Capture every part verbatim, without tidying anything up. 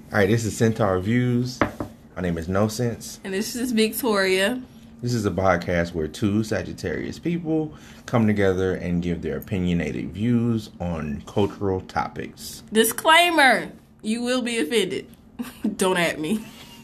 All right, this is Centaur Views. My name is No Sense. And this is Victoria. This is a podcast where two Sagittarius people come together and give their opinionated views on cultural topics. Disclaimer, you will be offended. Don't at me.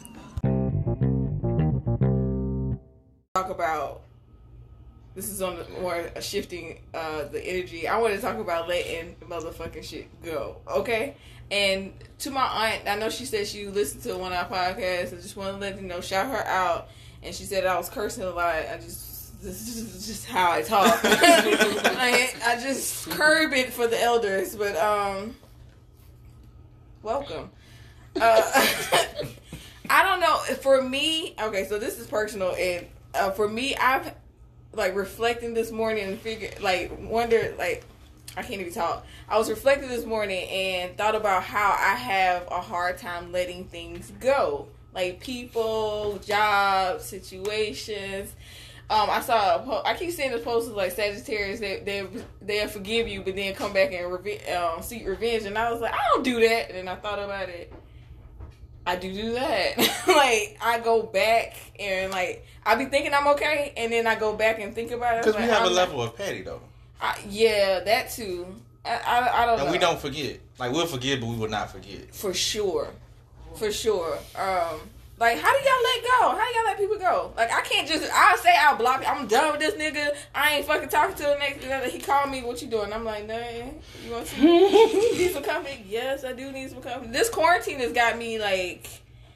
Talk about, this is on the more shifting uh, the energy. I want to talk about letting motherfucking shit go, okay? And to my aunt, I know she said she listened to one of our podcasts. I just want to let you know, shout her out. And she said I was cursing a lot. I just, this is just how I talk. I, I just curb it for the elders, but um, welcome. Uh, I don't know. For me, okay, so this is personal, and uh, for me, I've like reflecting this morning and figured, like, wondered, like. I can't even talk. I was reflecting this morning and thought about how I have a hard time letting things go. Like people, jobs, situations. Um, I saw a po- I keep seeing the posters like Sagittarius, they, they, they'll forgive you, but then come back and reve- um, seek revenge. And I was like, I don't do that. And then I thought about it. I do do that. Like, I go back and, like, I be thinking I'm okay. And then I go back and think about it. Because like, we have I'm a level not- of petty, though. I, yeah, that too. I, I, I don't and know. we don't forget. Like, we'll forget, but we will not forget. For sure. For sure. Um, like, how do y'all let go? How do y'all let people go? Like, I can't just, I'll say I'll block it. I'm done with this nigga. I ain't fucking talking to the next nigga. He called me, what you doing? I'm like, nah, you want to see need some company? Yes, I do need some company. This quarantine has got me, like,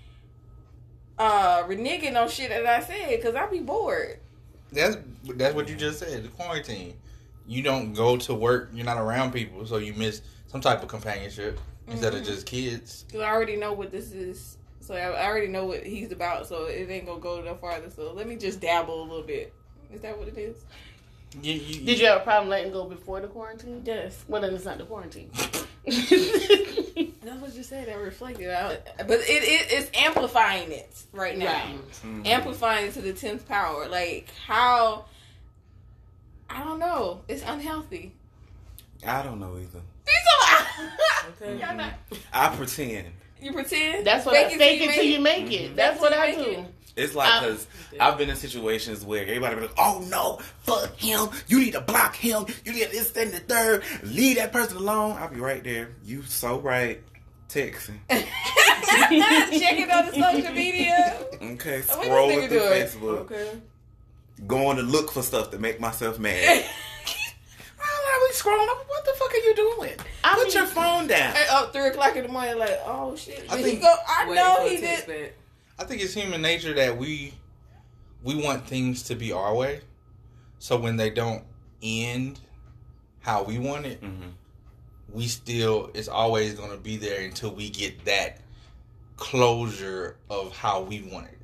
uh, reneging on shit that I said, because I be bored. That's, that's what you just said, the quarantine. You don't go to work, you're not around people, so you miss some type of companionship mm-hmm. instead of just kids. Because I already know what this is. So I already know what he's about, so it ain't going to go no farther. So let me just dabble a little bit. Is that what it is? You, you, Did you have a problem letting go before the quarantine? Yes. Well, then it's not the quarantine. That's what you said. I reflected out. But it, it it's amplifying it right now. Right. Mm-hmm. Amplifying it to the tenth power. Like, how... I don't know. It's unhealthy. I don't know either. Okay. Y'all not. I pretend. You pretend? That's what fake I fake it till you make it. Mm-hmm. That's what I do. It. It's like, because I've been in situations where everybody be like, oh no, fuck him. You need to block him. You need this, that, and the third. Leave that person alone. I'll be right there. You so right. Texting. Checking on the social media. Okay. Scrolling through doing? Facebook. Okay. Going to look for stuff to make myself mad. I'm like, scrolling up. What the fuck are you doing? I Put mean, your phone down. At uh, three o'clock in the morning, like, oh shit. Did I he think, go? I know he did. Bit. I think it's human nature that we we want things to be our way. So when they don't end how we want it, mm-hmm. we still, it's always going to be there until we get that closure of how we want it.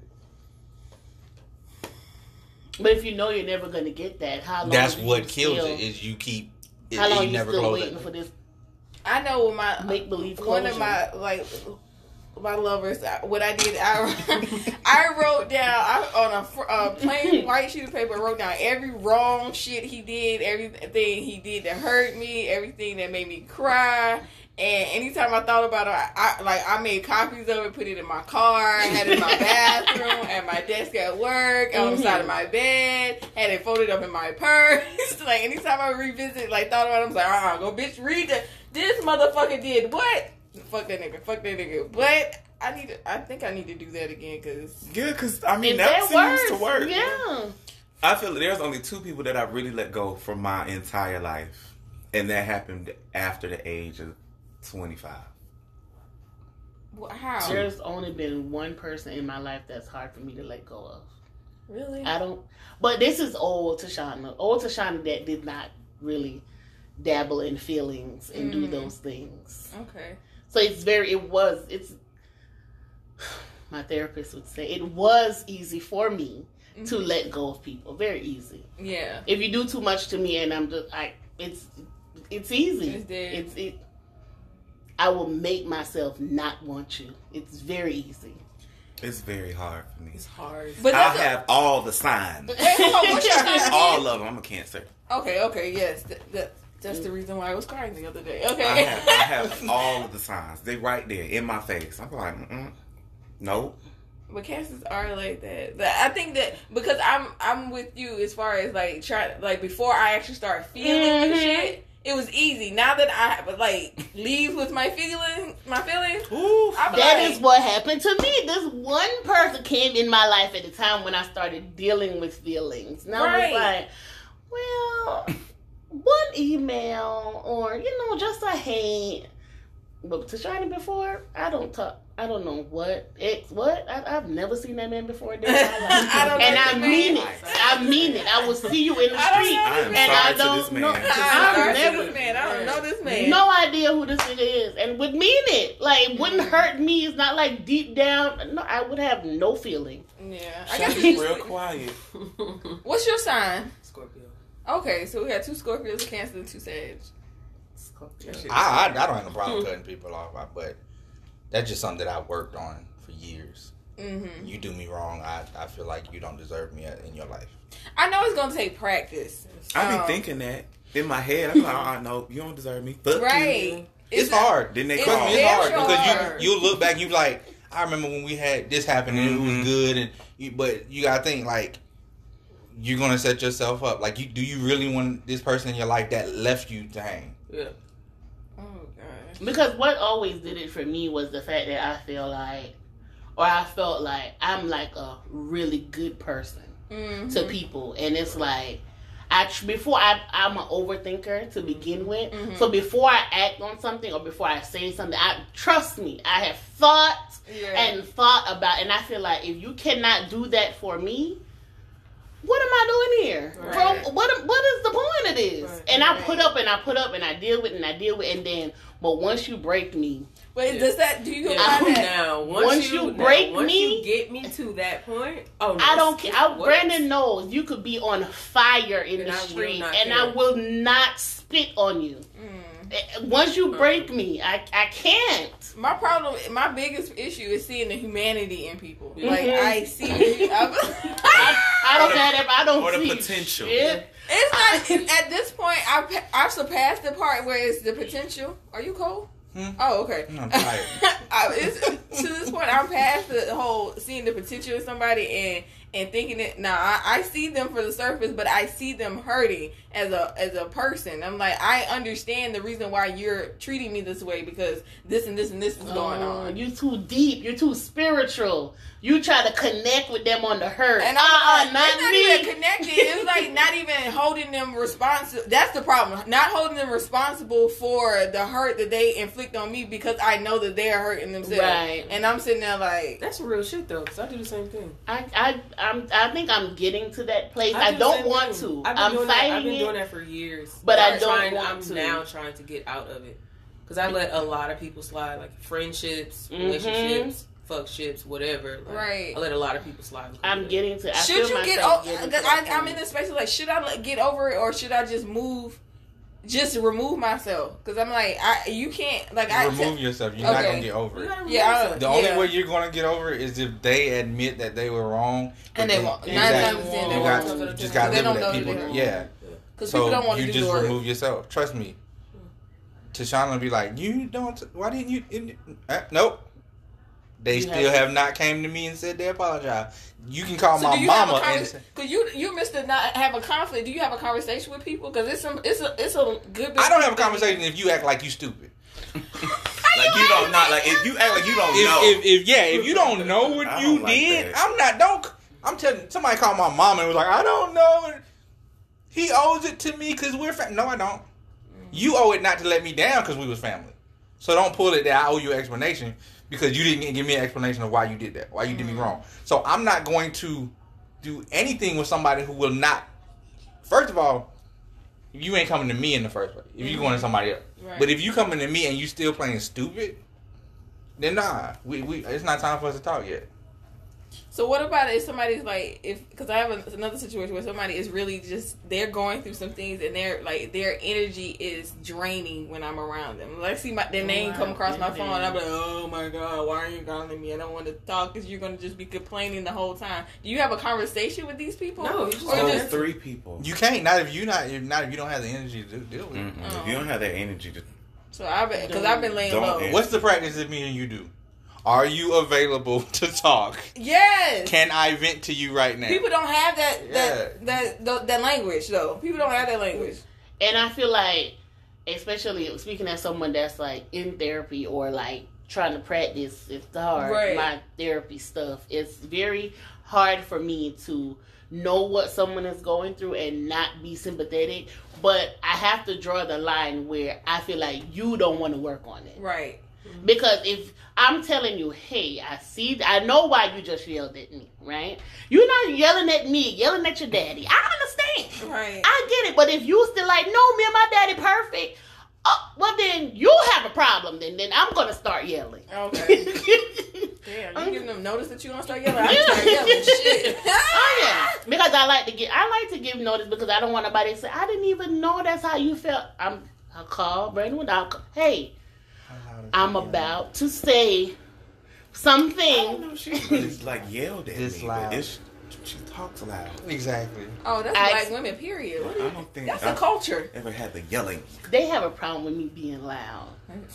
But if you know you're never going to get that, how long? That's what kills still, it. Is you keep. It, how long you you never still close waiting it. for this? I know with my make believe. One of my like my lovers. What I did, I I wrote down I, on a uh, plain white sheet of paper. Wrote down every wrong shit he did, everything he did that hurt me, everything that made me cry. And anytime I thought about it, I, I like I made copies of it, put it in my car, had it in my bathroom, at my desk at work, mm-hmm. on the side of my bed, had it folded up in my purse. Like anytime I revisit, like thought about it, I'm like, ah, go bitch, read the this motherfucker did what? Fuck that nigga, fuck that nigga. But I need to, I think I need to do that again, cause yeah, cause I mean that, that seems works. to work. Yeah, I feel like there's only two people that I really let go from my entire life, and that happened after the age of twenty-five. Well, how? There's only been one person in my life that's hard for me to let go of. Really? I don't. But this is old Tashana. Old Tashana that did not really dabble in feelings and mm. do those things. Okay. So it's very. It was. It's. My therapist would say it was easy for me mm-hmm. to let go of people. Very easy. Yeah. If you do too much to me and I'm just, I, it's, it's easy. It's dead. It's it. I will make myself not want you. It's very easy. It's very hard for me. It's hard. But I a... have all the signs. Wait, hold on, what's your sign? All of them. I'm a Cancer. Okay, okay, yes. The, the, That's the reason why I was crying the other day. Okay. I have, I have all of the signs. They right there in my face. I'm like, mm-mm. Nope. But cancers are like that. But I think that because I'm I'm with you as far as like try like before I actually start feeling Mm-hmm. the shit, it was easy. Now that I have like leave with my feeling, my feelings, Ooh. I'm That like, is what happened to me. This one person came in my life at the time when I started dealing with feelings. And I Right. was like, well, one email or, you know, just a hate. But to Shiny before, I don't talk. I don't know what ex what I, I've never seen that man before. In my life. I don't and know I this mean man. it. I mean it. I will see you in the I don't street, know I am this and sorry I to don't this man. know. I'm I've sorry to never. this man. I don't know this man. No idea who this nigga is, and would mean it. Like, it wouldn't hurt me. It's not like deep down. No, I would have no feeling. Yeah, I guess Shiny's it's real quiet. What's your sign? Scorpio. Okay, so we got two Scorpios, a Cancer, and two Sag. Scorpio. I, I, I don't have no problem cutting people off, but that's just something that I've worked on for years. Mm-hmm. You do me wrong, I, I feel like you don't deserve me in your life. I know it's gonna take practice. I be Um, thinking that in my head. I'm like, oh, no, you don't deserve me. Fuck Right. you. It's, hard. Then they It's call. It's very hard because hard. you you look back, you like, I remember when we had this happen and it Mhm. was good, and you, but you gotta think like you're gonna set yourself up. Like, you do you really want this person in your life that left you to hang? Yeah. Oh gosh. Because what always did it for me was the fact that I feel like, or I felt like I'm like a really good person Mm-hmm. to people, and it's like, I before I I'm an overthinker to begin with. Mhm. So before I act on something or before I say something, I trust me. I have thought Yeah. and thought about, and I feel like if you cannot do that for me, what am I doing here? Right. From what what is the point of this? Right. And I Right. put up and I put up and I deal with it and I deal with it, and then but once you break me, Wait, Yeah. does that? Do you Yeah. find that? Now, once, Once you, you now, break once me- you get me to that point, oh, no, I don't it's- care. I, it's Brandon knows you could be on fire in And the I will street, not and care. I will not spit on you. Mm. Eh, Once you break me, I I can't. My problem, my biggest issue is seeing the humanity in people. Mhm. Like I see, I'm, I, I don't care if I don't Or the see potential. shit. it's not at this point. I've I've surpassed the part where it's the potential. Are you cold? Hmm? Oh, okay. I'm tired. I, it's, to this point, I'm past the whole seeing the potential in somebody and and thinking it. Now I, I see them for the surface, but I see them hurting as a as a person. I'm like, I understand the reason why you're treating me this way because this and this and this is going Uh, on. You too deep. You're too spiritual. You try to connect with them on the hurt. And uh, I'm uh, like, not it's not me. even connected. It's like not even holding them responsible. That's the problem. Not holding them responsible for the hurt that they inflict on me because I know that they are hurting themselves. Right. And I'm sitting there like, That's real shit though, because I do the same thing. I I I'm, I think I'm getting to that place. I, do the don't same want thing. to. I've been I'm doing fighting that. I've been it. doing that for years, But I I'm don't trying, want I'm to. now trying to get out of it because I let a lot of people slide, like friendships, Mhm. relationships, fuck ships, whatever. Like, Right. I let a lot of people slide. I'm getting to. I should feel you get myself over? getting to I, that I'm point. in the space of like, should I like, get over it or should I just move? Just remove myself because I'm like, I you can't like I Remove yourself. You're not Okay. gonna get over You it. gotta remove Yeah, I- yourself. The only Yeah. way you're gonna get over it is if they admit that they were wrong. and they But won't. then- Nine exactly. times ten, they You won't. got won't. just got They to don't live know with that that people. they're Yeah. Because So people don't want to you do just the work. remove yourself. Trust me. Tashana will be like, you don't. Why didn't you? In, uh, nope. They You still have- have not came to me and said they apologize. You can call So my do you have mama a and conversation? Because you you Mister Not have a conflict. Do you have a conversation with people? Because it's some it's a it's a good. I don't have a conversation if you act like you stupid. Like you don't not like if you act like you don't know. If, if, if yeah, if you don't know what I you don't like did, that. I'm not. Don't. I'm telling. Somebody called my mom and was like, I don't know. He owes it to me because we're family. No, I don't. You owe it not to let me down because we was family. So don't pull it that I owe you an explanation because you didn't give me an explanation of why you did that, why you did me wrong. So I'm not going to do anything with somebody who will not. First of all, you ain't coming to me in the first place. If you going to somebody else, Right. but if you coming to me and you still playing stupid, then nah, we we it's not time for us to talk yet. So what about if somebody's like, if because I have a, another situation where somebody is really just they're going through some things and they're like their energy is draining when I'm around them. Like, I see my their name come across my phone, and I'm like, oh my god, why are you calling me? I don't want to talk because you're gonna just be complaining the whole time. Do you have a conversation with these people? No, you just or So just three people. You can't. Not if you not. If not if you don't have the energy to do, deal with it. Mm-mm. Oh. If you don't have that energy to, so I've been because I've been laying Don't low. answer. What's the practice that me and you do? Are you available to talk? Yes. Can I vent to you right now? People don't have that Yeah. that, that that that language though. People don't have that language. And I feel like, especially speaking as someone that's like in therapy or like trying to practice, it's hard. Right. My therapy stuff. It's very hard for me to know what someone is going through and not be sympathetic. But I have to draw the line where I feel like you don't want to work on it. Right. Because if I'm telling you, hey, I see, I know why you just yelled at me, right? You're not yelling at me, yelling at your daddy. I understand. Right. I get it. But if you still like, no, me and my daddy perfect, oh, well, then you have a problem. Then, then I'm going to start yelling. Okay. Damn, you giving them notice that you gonna start yelling? I Yeah. start yelling. Shit. Oh, yeah. Because I like to get, I like to give notice because I don't want nobody to say, I didn't even know that's how you felt. I'm, I'll call Brandon. I'll call, hey, I'm about to say I don't something. know, she just like yelled at This me. loud. But it's, she talks loud. Exactly. Oh, that's I- black women. Period. What I is- don't think That's I a culture. ever had the yelling. They have a problem with me being loud.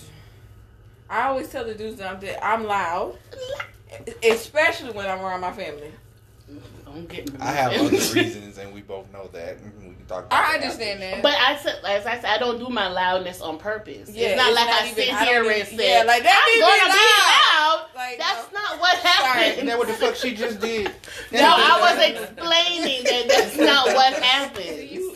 I always tell the dudes that I'm, that I'm loud, especially when I'm around my family. Don't get me. I have other reasons, and we both know that. and We can talk about I that understand after. that. But I said, as I said, I don't do my loudness on purpose. Yeah, it's not it's like not I even- sit I don't here even- and say, yeah, like, that I'm be gonna be loud. loud. Like, That's no. not what Isn't happened. that what the fuck she just did? No, I was explaining that that's not what happens. You,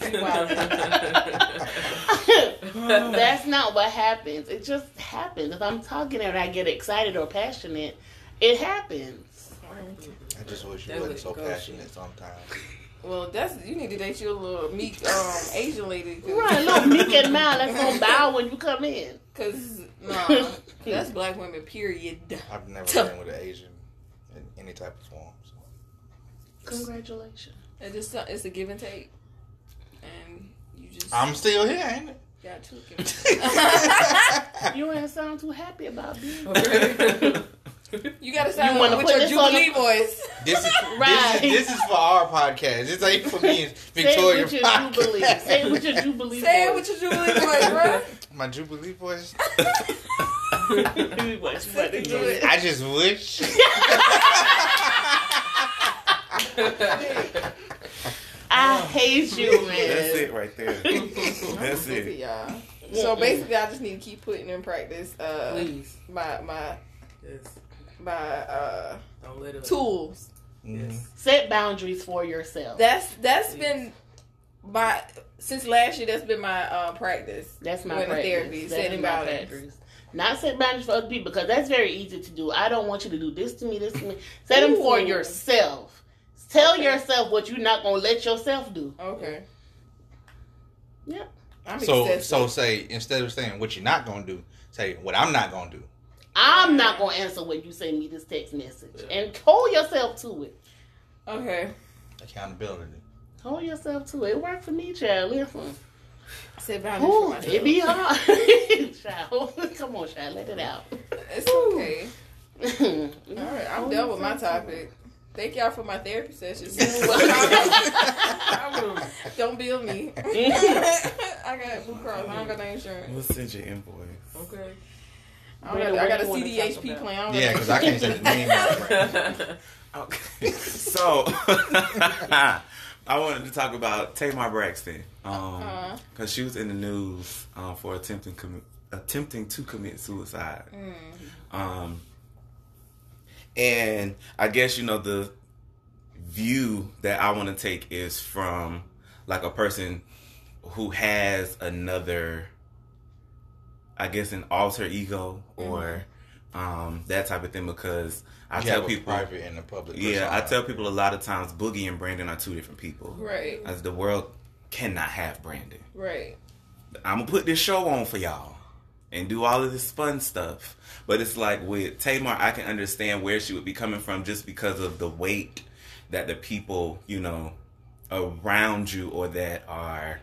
wow. That's not what happens. It just happens. If I'm talking and I get excited or passionate, it happens. I just wish you That wasn't was so gauche. passionate sometimes. Well, that's you need to date you a little meek um, Asian lady. Cause, Right, a little meek and mild. That's gonna bow when you come in. Cause no, that's black women. Period. I've never Tuh. been with an Asian in any type of form. So. Congratulations. It just it's a give and take, and you just I'm still here, ain't it? got to give and take. You ain't sound too happy about being here. You gotta sound You wanna with put your this on Jubilee the- voice. This is, Right. this is this is for our podcast. This ain't for me and Say it Victoria with your podcast. Jubilee. Say it with your Jubilee Say it voice. with your Jubilee voice, bro. My Jubilee voice. What you about to do it? I just wish. I hate you, man. That's it right there. That's Sick of it. y'all. So basically, I just need to keep putting in practice uh, Please. my my Yes. my uh, Don't let it. tools. Mhm. Set boundaries for yourself. That's that's been my since last year. That's been my uh, practice. That's my Going to practice. therapy, That setting is my boundaries. practice. Not set boundaries for other people because that's very easy to do. I don't want you to do this to me, this to me. Set them for Ooh. yourself. Tell Okay. yourself what you're not gonna let yourself do. Okay. Yep. I'm So excessive. so say instead of saying what you're not gonna do, say what I'm not gonna do. I'm not gonna answer when you send me this text message, and hold yourself to it. Okay. Accountability. Hold yourself to it. It worked for me, child. Listen. Set boundaries for Ooh, myself. it be hard. Child. Come on, child. Let it out. It's okay. All All right, I'm done with my topic. Thank y'all for my therapy sessions. Don't bill me. I got Blue Cross. I don't got no insurance. We'll send you invoice. Okay. I, Brandon, got, I got a what do C you D wanna H talk P about? plan. I don't Yeah, got- because I can't say the name of it. Okay. So, I wanted to talk about Tamar Braxton. Um, Uh-huh. because she was in the news um, for attempting commi- attempting to commit suicide. Mm. Um, and I guess, you know, the view that I want to take is from like a person who has another, I guess, an alter ego or um, that type of thing, because I You tell have a people, private and a public. yeah, I persona. tell people a lot of times Boogie and Brandon are two different people. Right, As the world cannot have Brandon. right. I'm gonna put this show on for y'all, and do all of this fun stuff. But it's like with Tamar, I can understand where she would be coming from just because of the weight that the people, you know, around you or that are,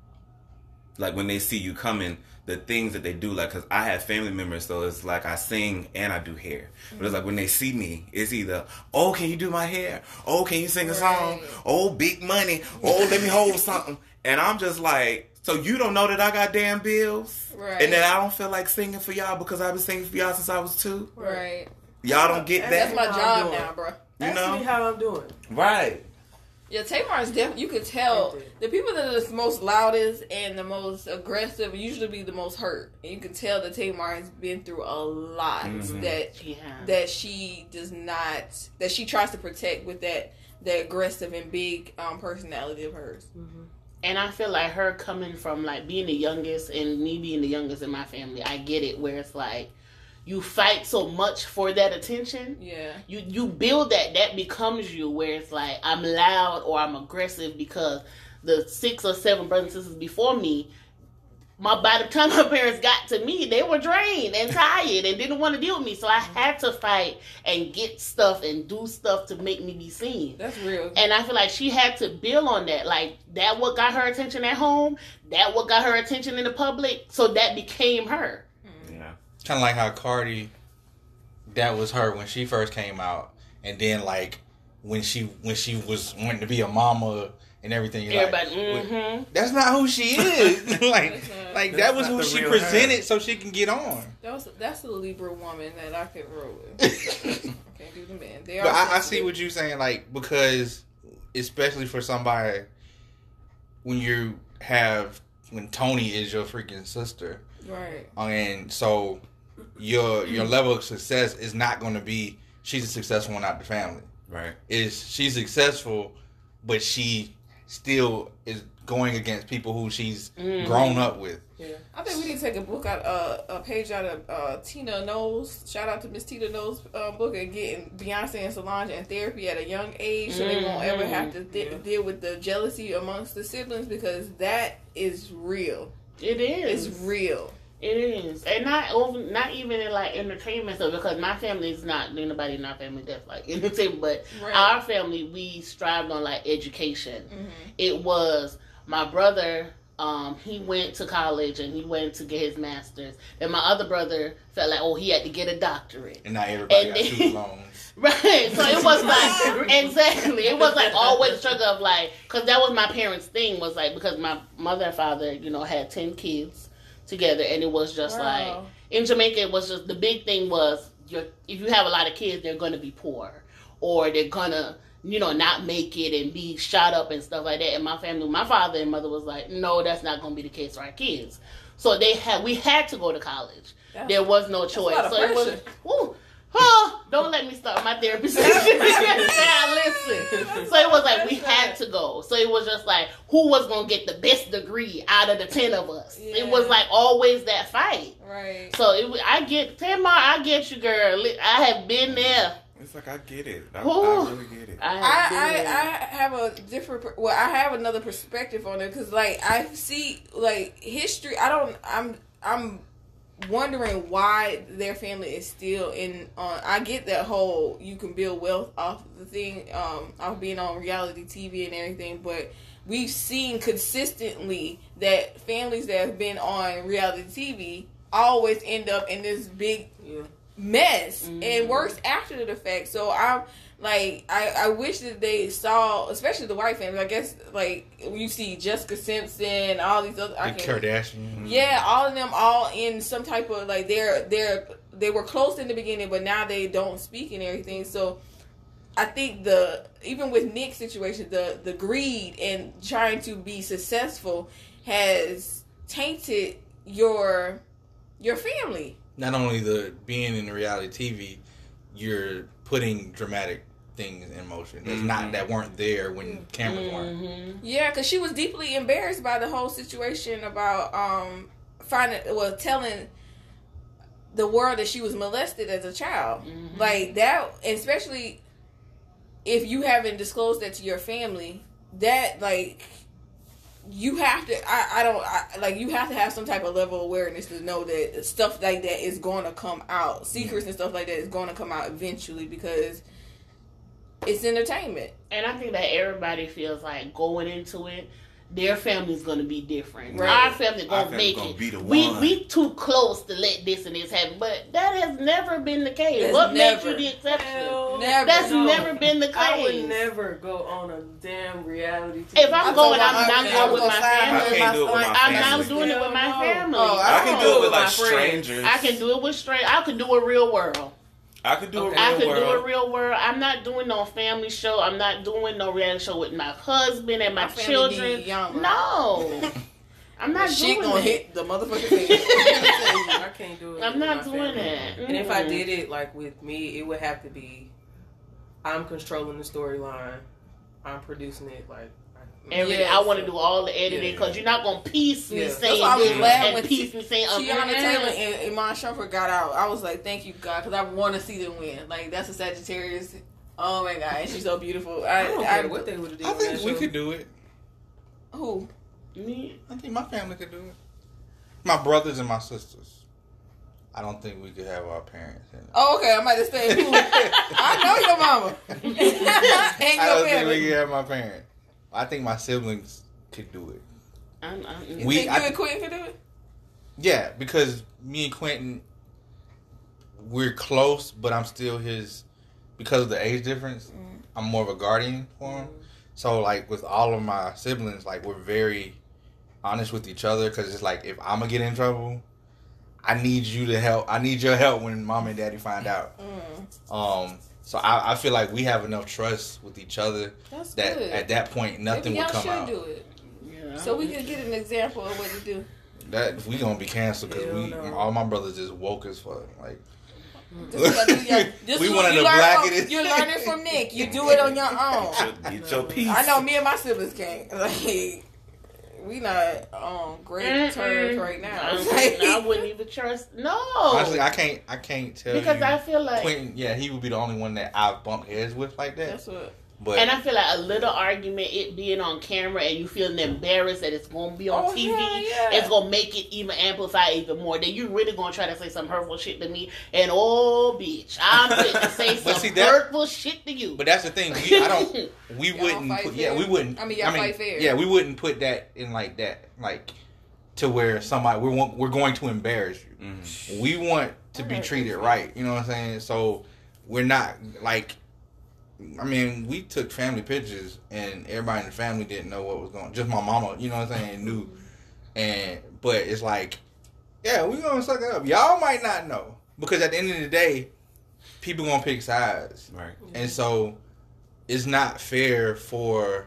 like when they see you coming, the things that they do, like, because I have family members, so it's like I sing and I do hair. But it's like when they see me, it's either, oh, can you do my hair? Oh, can you sing a song? Right. Oh, big money. Oh, let me hold something. And I'm just like, so you don't know that I got damn bills? Right. And that I don't feel like singing for y'all because I've been singing for y'all since I was two? Right. Y'all don't get That's that? my How I'm job doing. now, bro. You That's know? me how I'm doing. Right. Yeah, Tamar is definitely, you can tell, the people that are the most loudest and the most aggressive usually be the most hurt. And you can tell that Tamar has been through a lot Mhm. that Yeah. that she does not, that she tries to protect with that, that aggressive and big um, personality of hers. And I feel like her coming from like being the youngest and me being the youngest in my family, I get it where it's like you fight so much for that attention. Yeah. You you build that, that becomes you where it's like I'm loud or I'm aggressive because the six or seven brothers and sisters before me, my by the time my parents got to me, they were drained and tired and didn't want to deal with me. So I had to fight and get stuff and do stuff to make me be seen. That's real. And I feel like she had to build on that. Like, that what got her attention at home. That what got her attention in the public. So that became her. Yeah. Kind of like how Cardi, that was her when she first came out, and then like when she when she was wanting to be a mama and everything. You're Everybody, like, mm-hmm. that's not who she is. like, like that was not who the she real presented, her. so she can get on. That was, that's a Libra woman that I could roll with. I can't do the men. They are But I, I see sensitive. what you're saying, like, because especially for somebody when you have when Tony is your freaking sister, Right. and so your your level of success is not going to be she's a successful one out the family. Right. Is she's successful, but she still is going against people who she's Mhm. grown up with. Yeah. I think we need to take a book out, uh, a page out of uh, Tina Knowles. Shout out to Miss Tina Knowles' uh, book and getting Beyonce and Solange in therapy at a young age, so they won't ever have to th- Yeah. deal with the jealousy amongst the siblings, because that is real. It is. It's real. It is. And not over, not even in like entertainment stuff, because my family is not anybody in our family that's like entertainment, but Right. our family, we strived on like education. Mhm. It was my brother, um, he went to college and he went to get his master's. And my other brother felt like, oh, he had to get a doctorate. And not everybody And got then- student loans. Right, so it was like, exactly, it was like always struggle of like, because that was my parents' thing, was like, because my mother and father, you know, had ten kids together, and it was just Wow. like, in Jamaica, it was just, the big thing was, you're, if you have a lot of kids, they're going to be poor, or they're going to, you know, not make it and be shot up and stuff like that. And my family, my father and mother was like, no, that's not going to be the case for our kids. So they had, we had to go to college. That's- There was no a choice. lot of So it was, pressure. woo, oh, don't let me start my therapy session. Listen. So it was like we had to go. So it was just like, who was going to get the best degree out of the ten of us? Yeah. It was like always that fight. Right. So it, I get, Tamar, I get you, girl. I have been there. It's like I get it. I, Ooh. I really get it. I have I, been I, there. I have a different per- well I have another perspective on it, because like I see like history. I don't I'm I'm wondering why their family is still in on I get that whole you can build wealth off the thing, um off being on reality T V and everything, but we've seen consistently that families that have been on reality T V always end up in this big Yeah. mess Mhm. and worse after the fact. So I'm like, I, I wish that they saw, especially the white family. I guess like when you see Jessica Simpson, all these other, I The can't, Kardashians. yeah, all of them all in some type of like they're they're they were close in the beginning, but now they don't speak and everything. So I think the even with Nick's situation, the the greed and trying to be successful has tainted your your family. Not only the being in the reality T V, you're putting dramatic things in motion. That's Mhm. not that weren't there when cameras weren't. Mhm. Yeah, because she was deeply embarrassed by the whole situation about um finding well telling the world that she was molested as a child. Mhm. Like that, especially if you haven't disclosed that to your family, that like you have to. I, I don't I, like. You have to have some type of level of awareness to know that stuff like that is going to come out. Secrets and stuff like that is going to come out eventually because it's entertainment. And I think that everybody feels like going into it, their family's gonna be different. Right. Our family gonna Our make family gonna it. be the we one. we too close to let this and this happen, but that has never been the case. That's what makes never. you the exception? Hell Never. That's no. never been the case. I would never go on a damn reality T V. If I'm I going, told I'm my not aunt going with I my was gonna family. I can't do it with my I'm family. not doing it with my Hell no. family. Oh, I I can do it with like my friends. strangers. I can do it with straight. I can do a real world. I could do Okay. a I real can world. do a real world. I'm not doing no family show. I'm not doing no reality show with my husband and my, My family children. need younger. No, I'm not Shit doing gonna it. hit the motherfucking thing. I can't do it. I'm with not my doing family. that. And if I Mm-mm. did it like with me, it would have to be I'm controlling the storyline. I'm producing it like Every, Yes. I want to do all the editing Yeah. because you're not gonna piece me Yeah. That's saying why I was this glad and when piece me saying um, Tiana mm, Taylor mm. and Iman Shumpert got out. I was like, thank you, God, because I want to see them win. Like, that's a Sagittarius. Oh, my God. And she's so beautiful. I, I don't I, care what they would have did. I on think that we show. could do it. Who? Me? I think my family could do it. My brothers and my sisters. I don't think we could have our parents in it. Oh, okay. I'm about to say who. I know your mama. and your I don't think we family. could have my parents. I think my siblings could do it. I'm, I'm, You We- think you I- and Quentin could do it? Yeah, because me and Quentin, we're close, but I'm still his, because of the age difference, Mm. I'm more of a guardian for him. So, like, with all of my siblings, like, we're very honest with each other because it's like, if I'm going to get in trouble, I need you to help. I need your help when mom and daddy find out. Mm. Um, so I, I feel like we have enough trust with each other That's that good. at that point, nothing Maybe would y'all come should out. do it. yeah, So we can get an example of what to do. That we gonna be canceled because Hell we no. all my brothers just woke as fuck. Like This is what you- yeah, this we is one what of you the learn black from- it is. You're learning from Nick. You do it on your own. Get your- Get your piece. I know me and my siblings can't. Like, we not on great Mm-mm. terms right now. I, I wouldn't even trust. No, honestly, I can't I can't tell because you. I feel like, Quentin, yeah, he would be the only one that I've bumped heads with like that. That's what. But and I feel like a little argument, it being on camera, and you feeling embarrassed that it's gonna be on Oh, T V, hell yeah. it's gonna make it even amplify even more. Then you really gonna try to say some hurtful shit to me, and oh bitch, I'm going to say But some see, that- hurtful shit to you. but that's the thing. We, I don't. We Y'all wouldn't. fight Put, yeah, fair? we wouldn't. I mean, y'all fight fair. Yeah, we wouldn't put that in like that, like to where somebody we're wa- we're going to embarrass you. Mhm. We want to be Alright, treated that's right. You know what I'm saying? So we're not like. I mean, we took family pictures, and everybody in the family didn't know what was going on. Just my mama, you know what I'm saying, knew. And but it's like, yeah, we gonna suck it up. Y'all might not know because at the end of the day, people gonna pick sides, Right. and so it's not fair for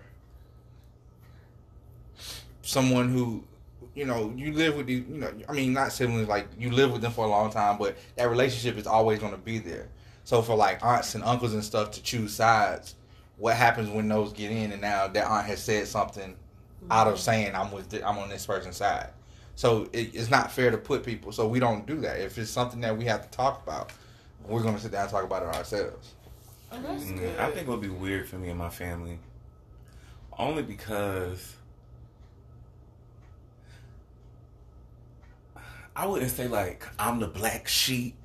someone who, you know, you live with these, you know, I mean, not siblings, like you live with them for a long time, but that relationship is always gonna be there. So for like aunts and uncles and stuff to choose sides, what happens when those get in and now that aunt has said something out of saying I'm with the, I'm on this person's side. So it, it's not fair to put people. So we don't do that. If it's something that we have to talk about, we're gonna sit down and talk about it ourselves. Oh, that's Mm, good. I think it would be weird for me and my family, only because I wouldn't say like I'm the black sheep.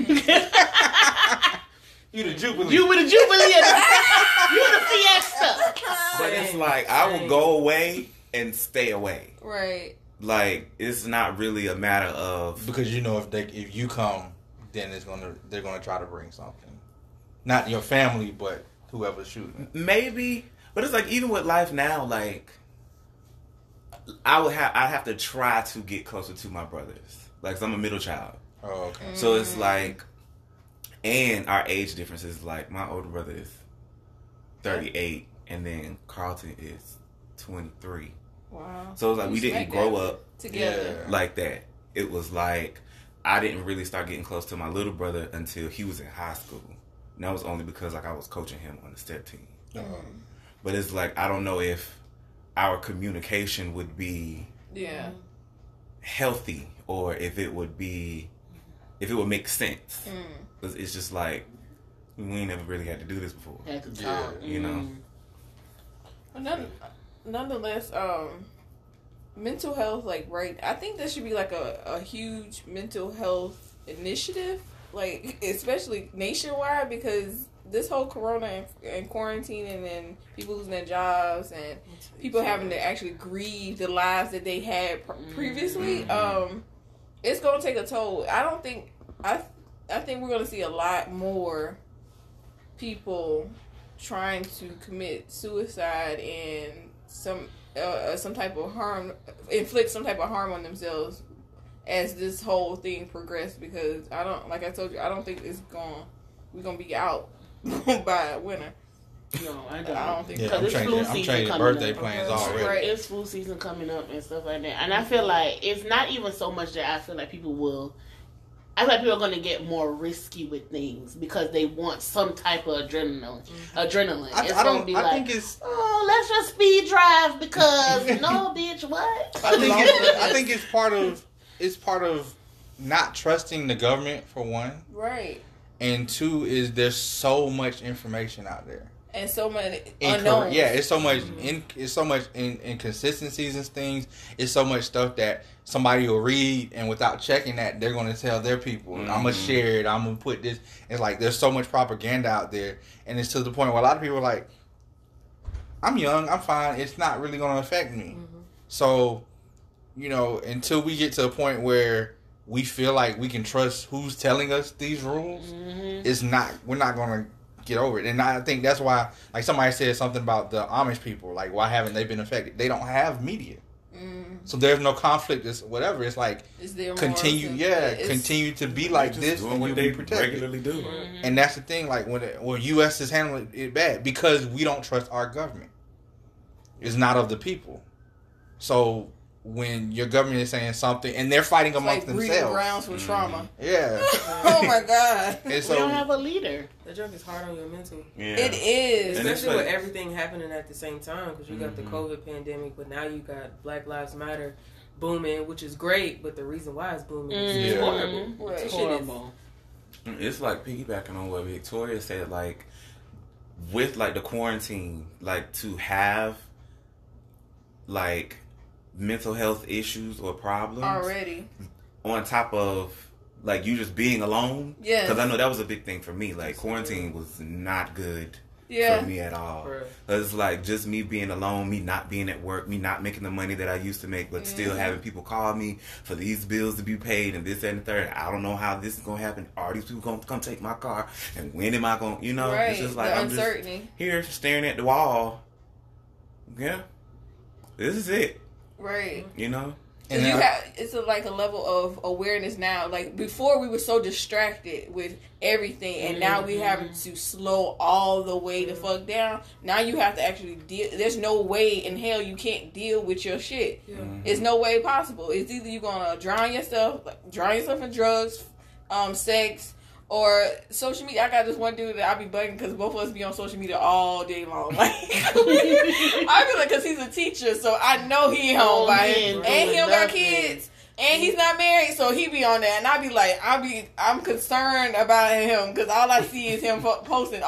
You the Jubilee. You with the Jubilee, and you the Fiesta. But it's like I will go away and stay away. Right. Like it's not really a matter of Because you know if they if you come, then it's gonna they're gonna try to bring something. Not your family, but whoever's shooting. maybe. But it's like even with life now, like I would have I have to try to get closer to my brothers. Like 'cause I'm a middle child, Oh, okay. so it's like, and our age difference is like my older brother is thirty-eight, and then Carlton is twenty-three. Wow. So it's like You we didn't smack grow that up together. Yeah. like that. It was like I didn't really start getting close to my little brother until he was in high school. And that was only because like I was coaching him on the step team. Uh-huh. But it's like I don't know if our communication would be Yeah. healthy or if it would be if it would make sense. Mm. 'Cause it's just like we ain't never really had to do this before. Had to Yeah, talk, you know. mm. But none, nonetheless, um, mental health, like, right, I think there should be like a, a huge mental health initiative, like, especially nationwide, because this whole corona and, and quarantine, and then people losing their jobs and people having to actually grieve the lives that they had pr- previously, um it's gonna take a toll. I don't think I I think we're gonna see a lot more people trying to commit suicide and some uh, some type of harm, inflict some type of harm on themselves as this whole thing progresses, because I don't, like I told you, I don't think it's going we're gonna be out by winter. No, I don't. I don't think Yeah, so. I'm it's changing, flu I'm season changing coming birthday up. plans Okay. already. Right. It's flu season coming up and stuff like that. And I feel like it's not even so much that I feel like people will. I feel like people are going to get more risky with things because they want some type of adrenaline. Adrenaline. I, It's I gonna don't. be I like, think it's. oh, let's just speed drive because no, bitch, what? I think it's. I think it's part of. It's part of not trusting the government for one, Right. and two is there's so much information out there. And so many Incor- unknowns. Yeah, it's so much in it's so much in inconsistencies and things. It's so much stuff that somebody will read and without checking that they're gonna tell their people. Mm-hmm. I'm gonna share it. I'm gonna put this. It's like there's so much propaganda out there, and it's to the point where a lot of people are like, I'm young, I'm fine. It's not really gonna affect me. Mm-hmm. So, you know, until we get to a point where we feel like we can trust who's telling us these rules, Mm-hmm. it's not. We're not gonna get over it. And I think that's why, like somebody said something about the Amish people, like why haven't they been affected? They don't have media, Mm. so there's no conflict. It's whatever. It's like Is there continue, more yeah, it's, continue to be like Just this, doing and what you'll they be protected. regularly do. Mm-hmm. And that's the thing, like when it, when U S is handling it bad because we don't trust our government. It's not of the people. So when your government is saying something and they're fighting It's amongst like breeding themselves, grounds for trauma. yeah. Oh my god. And We so don't have a leader. That joke is hard on your mental. Yeah. It is. And it's Especially with like- everything happening at the same time, because you got the Mhm. COVID pandemic, but now you got Black Lives Matter booming, which is great, but the reason why it's booming is Mhm. it's Yeah. horrible. Right. This It's shit is- horrible. It's like piggybacking on what Victoria said, like with like the quarantine, like to have like mental health issues or problems Already. on top of like you just being alone. Yes. Because I know that was a big thing for me. Like quarantine was not good Yeah. for me at all. Bruh. It's like just me being alone, me not being at work, me not making the money that I used to make, but still Mhm. having people call me for these bills to be paid and this that, and the third. I don't know how this is gonna happen. Are these people gonna come take my car? And when am I gonna? You know, Right. it's just like the I'm just uncertainty. here staring at the wall. Yeah, this is it. Right. You know. And you I- have, it's a, like a level of awareness now. Like before, we were so distracted with everything, and now we have to slow all the way the fuck down. Now you have to actually deal. There's no way in hell you can't deal with your shit. Yeah. It's no way possible. It's either you're gonna drown yourself, like, drown yourself in drugs, um, sex, or social media. I got this one dude that I be bugging because both of us be on social media all day long. Like I be like, because he's a teacher, so I know he home Oh, by man, him, and he doing don't got nothing. kids, and he's not married, so he be on there, and I be like, I be, I'm concerned about him because all I see is him po- posting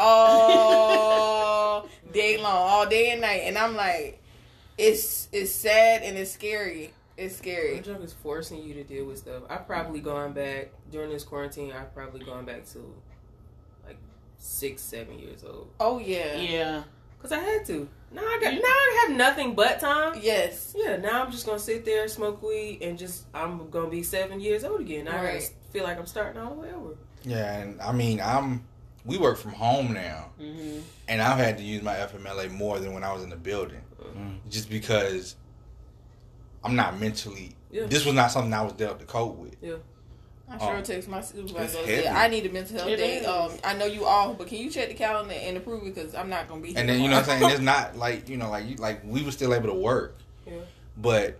all day long, all day and night, and I'm like, it's it's sad and it's scary. It's scary. That joke is forcing you to deal with stuff. I've probably gone back during this quarantine. I've probably gone back to like six, seven years old Oh yeah. Yeah. because I had to. Now I got. Now I have nothing but time. Yes. Yeah. Now I'm just gonna sit there, smoke weed, and just I'm gonna be seven years old again. I Right. just feel like I'm starting all the way over. Yeah, and I mean, I'm. We work from home now, Mm-hmm. and I've had to use my F M L A more than when I was in the building, Mm. just because I'm not mentally. Yeah. This was not something I was dealt to cope with. I sure Oh. text my supervisor. It's Say, heavy. I need a mental health It day. is. Um, I know you all, but can you check the calendar and approve it? Because I'm not gonna be here. And then you know what I'm tomorrow. saying. It's not like you know, like you, like we were still able to work, Yeah. but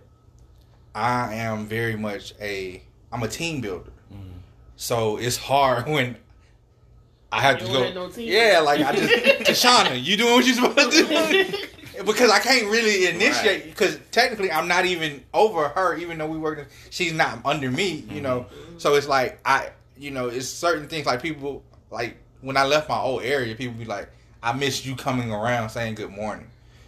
I am very much a. I'm a team builder, Mm. so it's hard when I have You to don't go. have no team. Yeah, like I just Tashana, you doing what you supposed to do? Because I can't really initiate. Because technically, I'm not even over her, even though we work. She's not under me, you know. So it's like I, you know, it's certain things like people like when I left my old area, people be like, "I miss you coming around saying good morning,"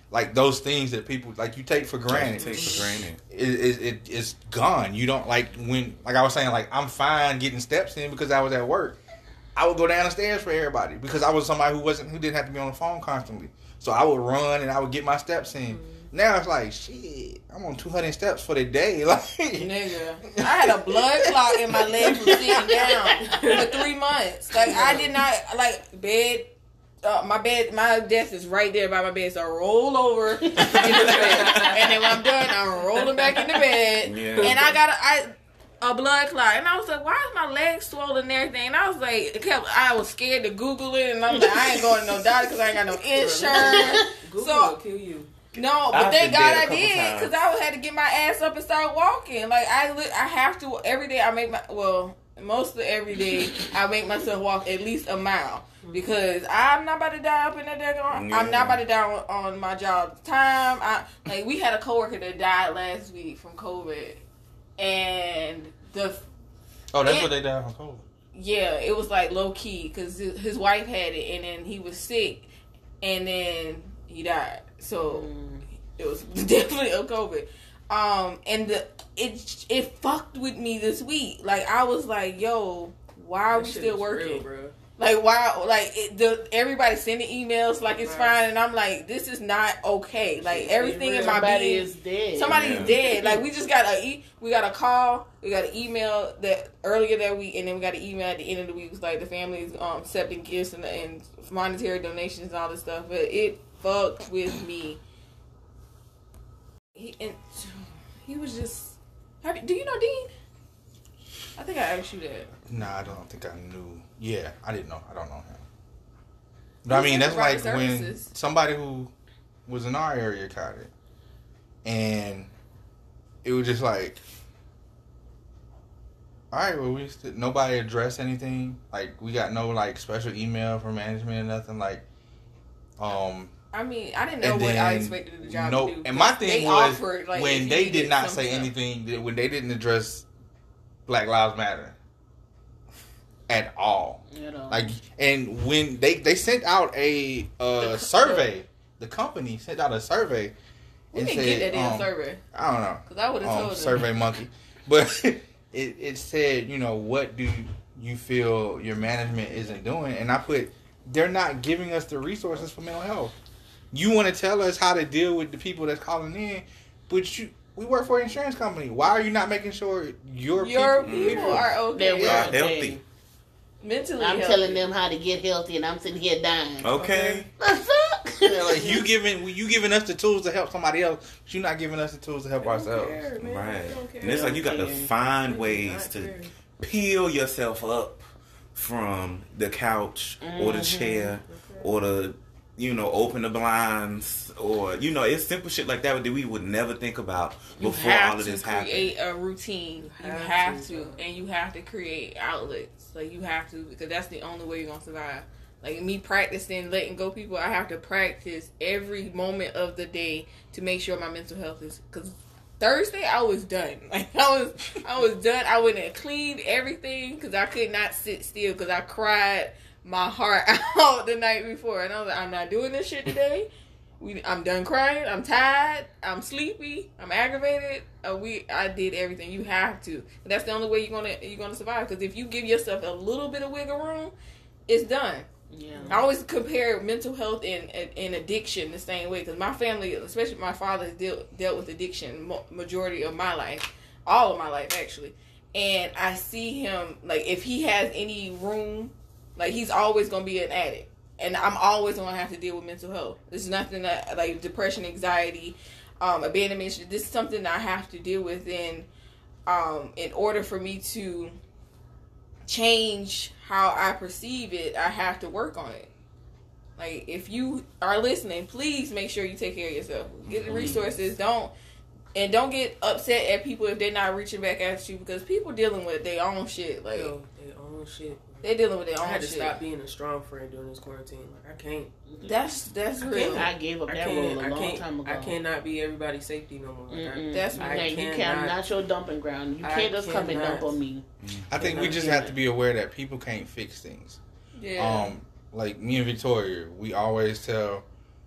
like those things that people like you take for granted. Take for granted. It, it, it it's gone. You don't like when like I was saying like I'm fine getting steps in because I was at work. I would go down the stairs for everybody because I was somebody who wasn't who didn't have to be on the phone constantly. So I would run and I would get my steps in. Mm-hmm. Now it's like shit. I'm on two hundred steps for the day. Like nigga, I had a blood clot in my leg from sitting down for three months. Like I did not like bed. Uh, my bed, my desk is right there by my bed, so I roll over into the bed, and then when I'm done, I'm rolling back in the bed, yeah. and I got a, I, a blood clot, and I was like, "Why is my leg swollen and everything?" And I was like, it kept, I was scared to Google it, and I'm like, I ain't going to no doctor because I ain't got no insurance. Google so, will kill you. No, but I've thank been God dead I a couple did times. because I had to get my ass up and start walking. Like I, li- I have to every day. I make my well, mostly every day. I make myself walk at least a mile because I'm not about to die up in that daggone. Yeah. I'm not about to die on, on my job time. I like we had a coworker that died last week from COVID, and the oh, that's it, what they died from COVID. Yeah, it was like low key because his wife had it, and then he was sick, and then he died. So mm. it was definitely a COVID. Um, and the it it fucked with me this week. Like I was like, yo, why are that we shit still is working? real, bro. Like why? Like it, the everybody sending emails like it's Right. fine, and I'm like, this is not okay. Like everything in my Somebody being is dead. Somebody's Yeah. dead. Like we just got a e- we got a call, we got an email that earlier that week, and then we got an email at the end of the week. It was like the family's um, accepting gifts and, and monetary donations and all this stuff. But it fucked with me. He and he was just. Have you, do you know Dean? I think I asked you that. Nah, I don't think I knew. Yeah, I didn't know. I don't know him. But I mean, that's like when services. somebody who was in our area caught it, and it was just like, all right, well, we st- nobody addressed anything. Like, we got no like special email from management or nothing. Like, um. I mean, I didn't know And what then, I expected the job no, to do. and my thing They was offered, like, if when you they needed did not some say stuff. anything, when they didn't address Black Lives Matter at all. You know. Like, and when they they sent out a uh, survey, the company sent out a survey. We and didn't said, get that damn um, survey. I don't know. Because I would have Um, told them. Survey Monkey, but it it said, you know, what do you feel your management isn't doing? And I put, they're not giving us the resources for mental health. You want to tell us how to deal with the people that's calling in, but you we work for an insurance company. Why are you not making sure your Your people, people are okay. They're Yeah, well healthy. Mentally I'm healthy. telling them how to get healthy, and I'm sitting here dying. Okay. The fuck? Yeah, like you giving you giving us the tools to help somebody else, but you're not giving us the tools to help They don't ourselves. care, man. Right. They don't care. And it's like you got to find They do ways not to care. peel yourself up from the couch or the chair or the, you know, open the blinds or, you know, it's simple shit like that that we would never think about You before have all of to this happened. create a routine. You have have, to. to, and you have to create outlets. Like you have to, because that's the only way you're gonna survive. Like me practicing letting go people, I have to practice every moment of the day to make sure my mental health is. Because Thursday I was done. Like I was, I was done. I went and cleaned everything because I could not sit still because I cried my heart out the night before, and I was like, I'm not doing this shit today. We, I'm done crying. I'm tired. I'm sleepy. I'm aggravated. Uh, we, I did everything. You have to. That's the only way you're gonna you're gonna survive. Because if you give yourself a little bit of wiggle room, it's done. Yeah. I always compare mental health and, and, and addiction the same way. Because my family, especially my father, dealt dealt with addiction mo- majority of my life, all of my life actually. And I see him like if he has any room, like he's always gonna be an addict. And I'm always going to have to deal with mental health. There's nothing that, like, depression, anxiety, um, abandonment. This is something that I have to deal with in, um, in order for me to change how I perceive it, I have to work on it. Like, if you are listening, please make sure you take care of yourself. Get the resources. Don't, and don't get upset at people if they're not reaching back at you because people dealing with their own shit. Like, Yo, they own shit. they're dealing with their I own had to shit. stop being a strong friend during this quarantine. Like I can't. That's, that's I real. can't. I gave up I that can't. role a I long can't. time ago. I cannot be everybody's safety no more. Like, Mm-mm. That's I, real. I Yeah, you cannot. can't. Not your dumping ground. You I can't just come and cannot. dump on me. I think we just have to be aware that people can't fix things. Yeah. Um, like me and Victoria, we always tell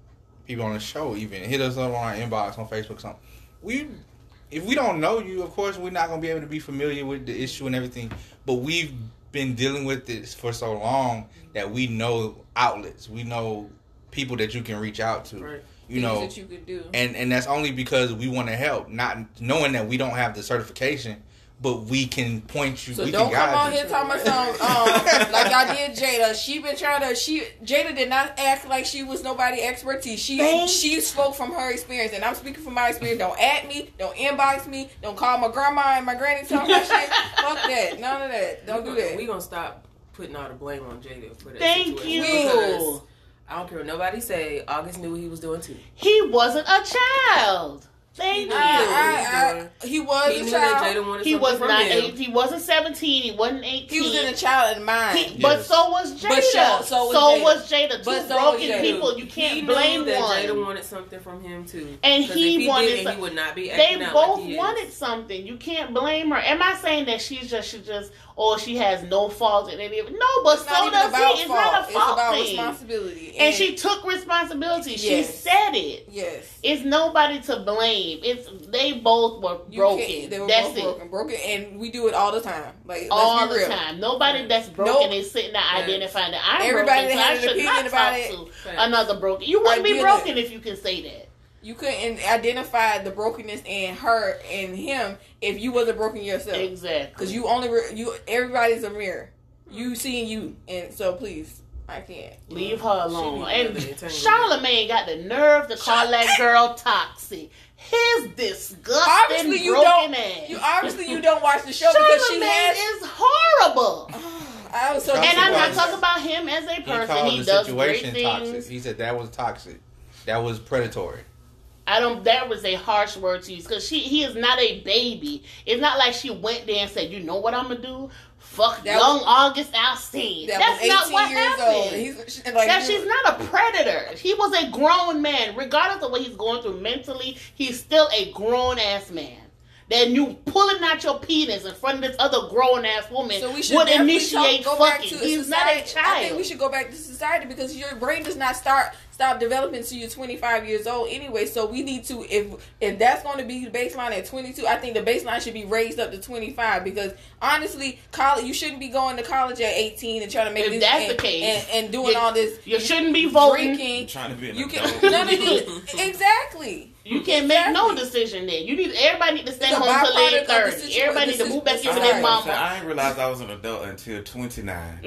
people on the show even hit us up on our inbox on Facebook. Something we, if we don't know you, of course, we're not gonna be able to be familiar with the issue and everything. But we've been dealing with this for so long that we know outlets, we know people that you can reach out to. Right. You Things know, that you could do. and and that's only because we want to help, not knowing that we don't have the certification, but we can point you. So we don't can come guide on you. here talking about some um, like y'all did Jada. She been trying to. She Jada did not act like she was nobody expertise. She Thank she spoke from her experience, and I'm speaking from my experience. Don't at me. Don't inbox me. Don't call my grandma and my granny talking about shit. Fuck that. None of that. Don't do that. We gonna stop putting all the blame on Jada for that. Thank situation you. because I don't care what nobody say. August knew what he was doing too. He wasn't a child. Thank He you. knew. I, I, he was He a knew that child. Jada wanted He something was from not him. eight. He wasn't seventeen. He wasn't eighteen. He was in a child in mind. He- But Yes. so was Jada. But so- so was Jada. was Jada. Two But so was broken Jada. people. You He can't knew blame that one. Jada wanted something from him too. And 'Cause he if he wanted didn't, some- he would not be They acting out both like he wanted is. something. You can't blame her. Am I saying that she's just she just or she has no fault in any of it? No, but It's so not even does about he. It's fault. not a It's fault about thing. responsibility. And she took responsibility. She Yes. said it. yes. It's nobody to blame. It's they both were You broken. can't- They were That's both it. broken, broken, and we do it all the time. Like let's All be the real. time. Nobody that's broken Nope. is sitting there Yes. identifying that I'm Everybody broken, that so had I an should opinion not about talk it- to Facts. another broken. You wouldn't I be get broken it. if you can say that. You couldn't identify the brokenness in her and him if you wasn't broken yourself. Exactly. Because you only re- you everybody's a mirror. You seeing you, and so please, I can't. Leave her She alone. need And another entanglement. Charlamagne got the nerve to call that girl toxic. His disgusting Obviously, you broken don't. ass. You obviously you don't watch the show because she Charlamagne has. is horrible. I was so. And And I'm not was- talking about him as a He person. called He, the does great situation things. toxic. He said that was toxic. That was predatory. I don't. That was a harsh word to use because she. He is not a baby. It's not like she went there and said, "You know what I'm gonna do? Fuck That young was- August Alsine." That That's was not eighteen what years happened. old. He's she- like that she's not a predator. He was a grown man, regardless of what he's going through mentally. He's still a grown ass man. Then you pulling out your penis in front of this other grown ass woman So we should would definitely initiate talk, go back fucking. to He's society. not a child. I think we should go back to society because your brain does not start stop developing until you're twenty-five years old anyway. So we need to, if if that's going to be the baseline at twenty-two, I think the baseline should be raised up to twenty-five because honestly, college you shouldn't be going to college at eighteen and trying to make If this that's and, the case, and, and doing you- all this. you shouldn't be voting. Drinking. Trying to be an You can adult. none of these exactly. You can't make no Exactly. decision there. You need everybody need to stay It's a home until byproduct they're of the thirty. situ- Everybody the need to move back situ- in with I, their society. I, mama. I didn't realize I was an adult until twenty-nine.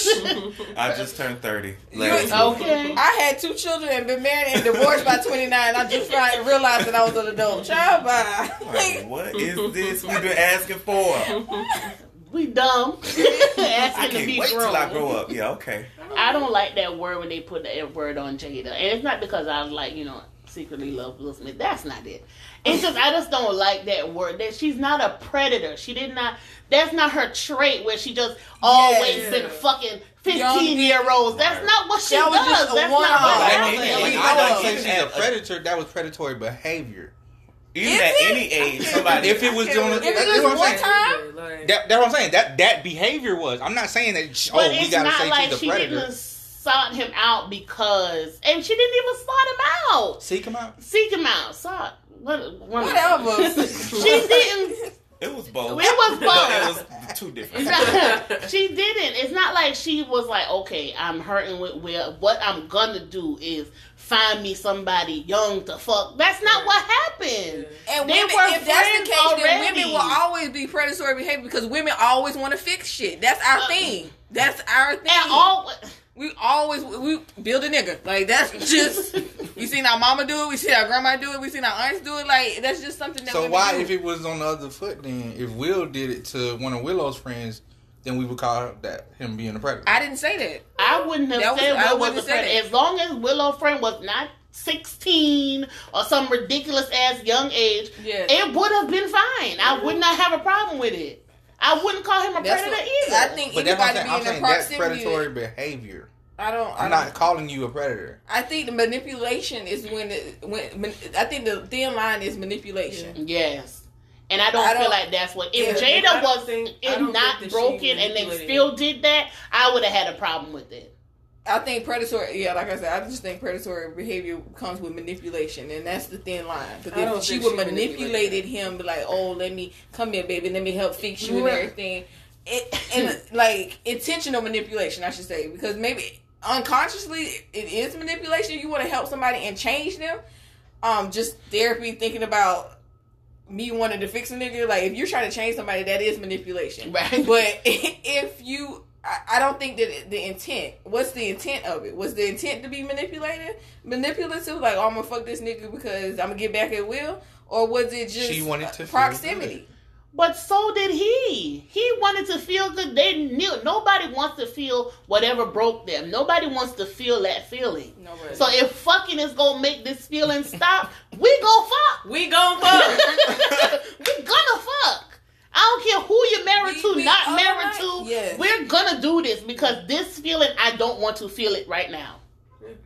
I just turned thirty. You- Last Okay. I had two children and been married and divorced by twenty-nine. I just tried realized that I was an adult. Child, bye. Like, what is this we've been asking for? We dumb. I Asking to can't be wait grown. till I grow up. Yeah, okay. I don't like that word when they put the F word on Jada. And it's not because I was like, you know, secretly love Will Smith. That's not it. It's just I just don't like that word. That she's not a predator. She did not that's not her trait where she just always Yeah. been fucking Young fifteen year olds. That's Right. not what she That was does. just a That's not one-off. what Like, Exactly. happens. even- like, We I know. don't say she's a At- predator. That was predatory behavior. Even Is at it? any age, somebody. If it was doing it, If it that's was what I'm one saying. time- Like, That, that's what I'm saying. That that behavior was. I'm not saying that. sh- But Oh, we it's gotta not say like she's a she predator. didn't sought him out because, and she didn't even sought him out. Seek him out. Seek him out. Sought. What, one Whatever. She didn't. It was both. It was But it both. was two different. She didn't. It's not like she was like, okay, I'm hurting with Will. What I'm gonna do is find me somebody young to fuck. That's not what happened. And They women, were if that's the friends case, then already. women will always be predatory behavior because women always want to fix shit. That's our thing. That's our thing. And all. we always we build a nigga. Like that's just we seen our mama do it. We seen our grandma do it. We seen our aunts do it. Like that's just something that. So women why, do. if it was on the other foot, then if Will did it to one of Willow's friends, then we would call that him being a predator. I didn't say that. I wouldn't have That was- said I Will wouldn't was a say friend. that. As long as Willow friend was not sixteen or some ridiculous ass young age, Yes. it would have been fine. I would not have a problem with it. I wouldn't call him a That's predator what- either. I think but that's what I'm anybody saying. I'm being in saying that's proximity. predatory behavior. I don't. I I'm don't, not calling you a predator. I think the manipulation is when it, when man- I think the thin line is manipulation. Yes. And I don't, I don't- feel like that's what. If Yeah, I Jada don't was think- I if don't not think that she broken and they manipulated still did that, I would have had a problem with it. I think predatory, yeah, like I said, I just think predatory behavior comes with manipulation, and that's the thin line. I Because don't if she think would she manipulated manipulated him, be like, "Oh, let me come here, baby, let me help fix you and Right. everything," it, and like intentional manipulation, I should say, because maybe unconsciously it is manipulation. You want to help somebody and change them. Um, just therapy, thinking about me wanting to fix a nigga. Like if you're trying to change somebody, that is manipulation. Right. But if you I don't think that the intent. What's the intent of it? Was the intent to be manipulated, manipulative? Like, oh, I'm gonna fuck this nigga because I'm gonna get back at Will, or was it just She wanted to feel proximity? But so did he. He wanted to feel good. They knew nobody wants to feel whatever broke them. Nobody wants to feel that feeling. Nobody. So if fucking is gonna make this feeling stop, we gonna fuck. We gon' fuck. We gonna fuck. I don't care who you're married We- to, we- not all married right. to. Yes. We're gonna do this because this feeling, I don't want to feel it right now. And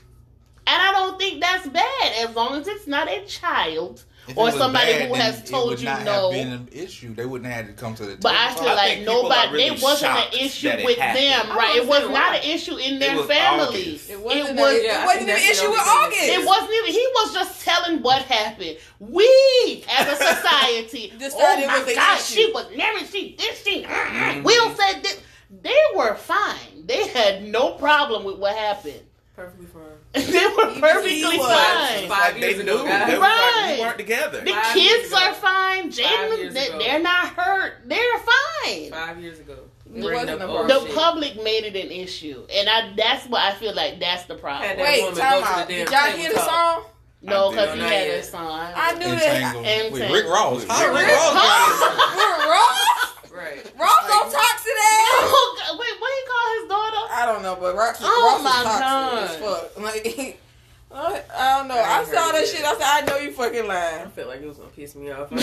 I don't think that's bad as long as it's not a child If or it was somebody bad, who then has it told would you not no. have been an issue. They wouldn't have had to come to the But I table. feel I like think people are nobody, really it wasn't an shocked issue that it with happened. them, I right? It don't was see not why. an issue in It their was families. August. It wasn't. It a- was. it Yeah, I wasn't think an that's the issue only with thing August. that's- It wasn't even, he was just telling what happened. We, as a society, Decided oh it my was an God, issue. she was married, she, this, she, Will said this. They were fine. They had no problem with what happened. Perfectly fine. They were Even perfectly he was. fine. Five Like they years knew. ago, guys. They was like, Right. we weren't together. The Five years kids ago. are fine. Five Jaden, years they, ago. they're not hurt. They're fine. Five years ago. It Bring wasn't up a old problem. The shit. public made it an issue, and I that's what I feel like that's the problem. Had that Wait, woman time go to out. the Did damn y'all hear the tabletop. song? No, I because did he not had yet. a son. I knew that. Entangled. Entangled. With Rick Ross. How Rick Rick Ross got his- We're Ross. Right. Ross so toxic ass. Oh, God. Wait, what he call his daughter? I don't know, but Ross, Oh, Ross my is toxic God. as fuck. Like, I I don't know. I, ain't saw heard that it shit. yet. I said, I know you fucking I lying. felt like it was gonna piss me off.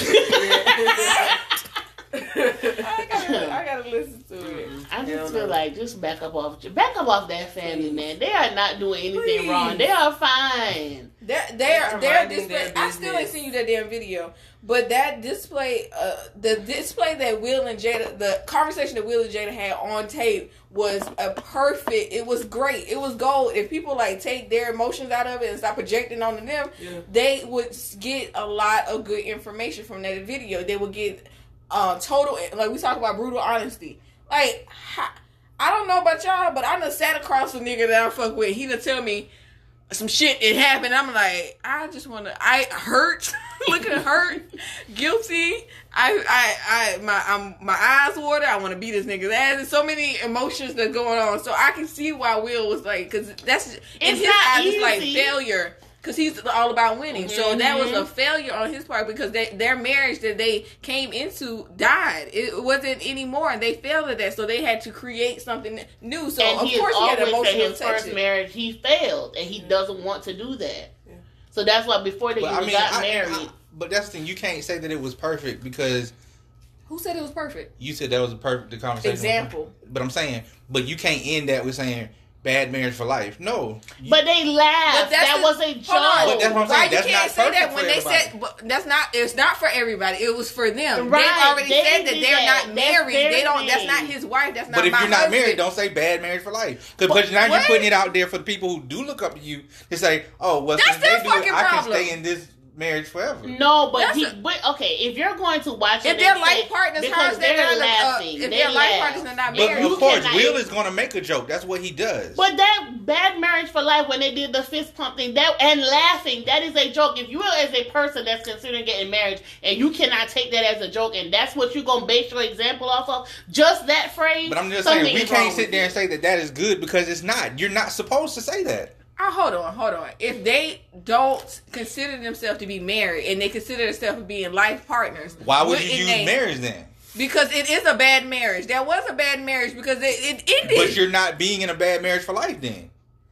I gotta, I gotta listen to it. I Hell just feel no. like just back up off, back up off that family, man. They are not doing anything Please. wrong. They are fine. They're, they're, They're they're minding display. their I still ain't business. seen you that damn video, but that display, uh, the display that Will and Jada, the conversation that Will and Jada had on tape was a perfect. It was great. It was gold. If people like take their emotions out of it and stop projecting onto them, Yeah. they would get a lot of good information from that video. They would get uh, total, like we talk about brutal honesty. Like, ha- I don't know about y'all, but I done sat across a nigga that I fuck with. He done tell me some shit it happened. I'm like, I just want to. I hurt, looking hurt, guilty. I, I, I, my, I'm, my eyes water. I want to beat this nigga's ass. There's so many emotions that going on. So I can see why Will was like, because that's in It's his not eyes, it's like easy. failure. Because he's all about winning. So that was Mm-hmm. a failure on his part because they, their marriage that they came into died. It wasn't anymore. And they failed at that. So they had to create something new. So, And of he course, has he had always said emotional his first attachment. marriage he failed, and he doesn't want to do that. So that's why before they But even I mean, got I- married, I- but that's the thing. You can't say that it was perfect because Who said it was perfect? you said that was a perfect conversation. Example. But I'm saying, but you can't end that with saying bad marriage for life. No. but they laughed. But that's That the- was a joke. Hold on. But that's what I'm Why saying. you That's can't not say that perfect when for they everybody. said but that's not it's not for everybody. It was for them. Right, They've already they said that did they're that. not That's married. their They don't. That's thing. not his wife. That's not. But if my you're not husband. married, don't say bad marriage for life. Because What? now you're What? putting it out there for the people who do look up to you to say, oh, well, That's since they their do it, fucking I can problem. stay in this marriage forever. No, but That's he. a- but okay, if you're going to watch it, If they're and life say- partners, how because is that they're not a- uh, laughing. if They they're life laugh. partners and not But married? you of course, cannot- Will is going to make a joke. That's what he does. But that bad marriage for life when they did the fist pump thing, that and laughing, that is a joke. If you are as a person that's considering getting married and you cannot take that as a joke, and that's what you're gonna base your example off of, just that phrase. But I'm just something saying, we is wrong can't sit with there you. and say that that is good because it's not. You're not supposed to say that. Oh, hold on, hold on. If they don't consider themselves to be married and they consider themselves to being life partners, Why would what you it use name- marriage then? Because it is a bad marriage. That was a bad marriage because it, it ended. But you're not being in a bad marriage for life then.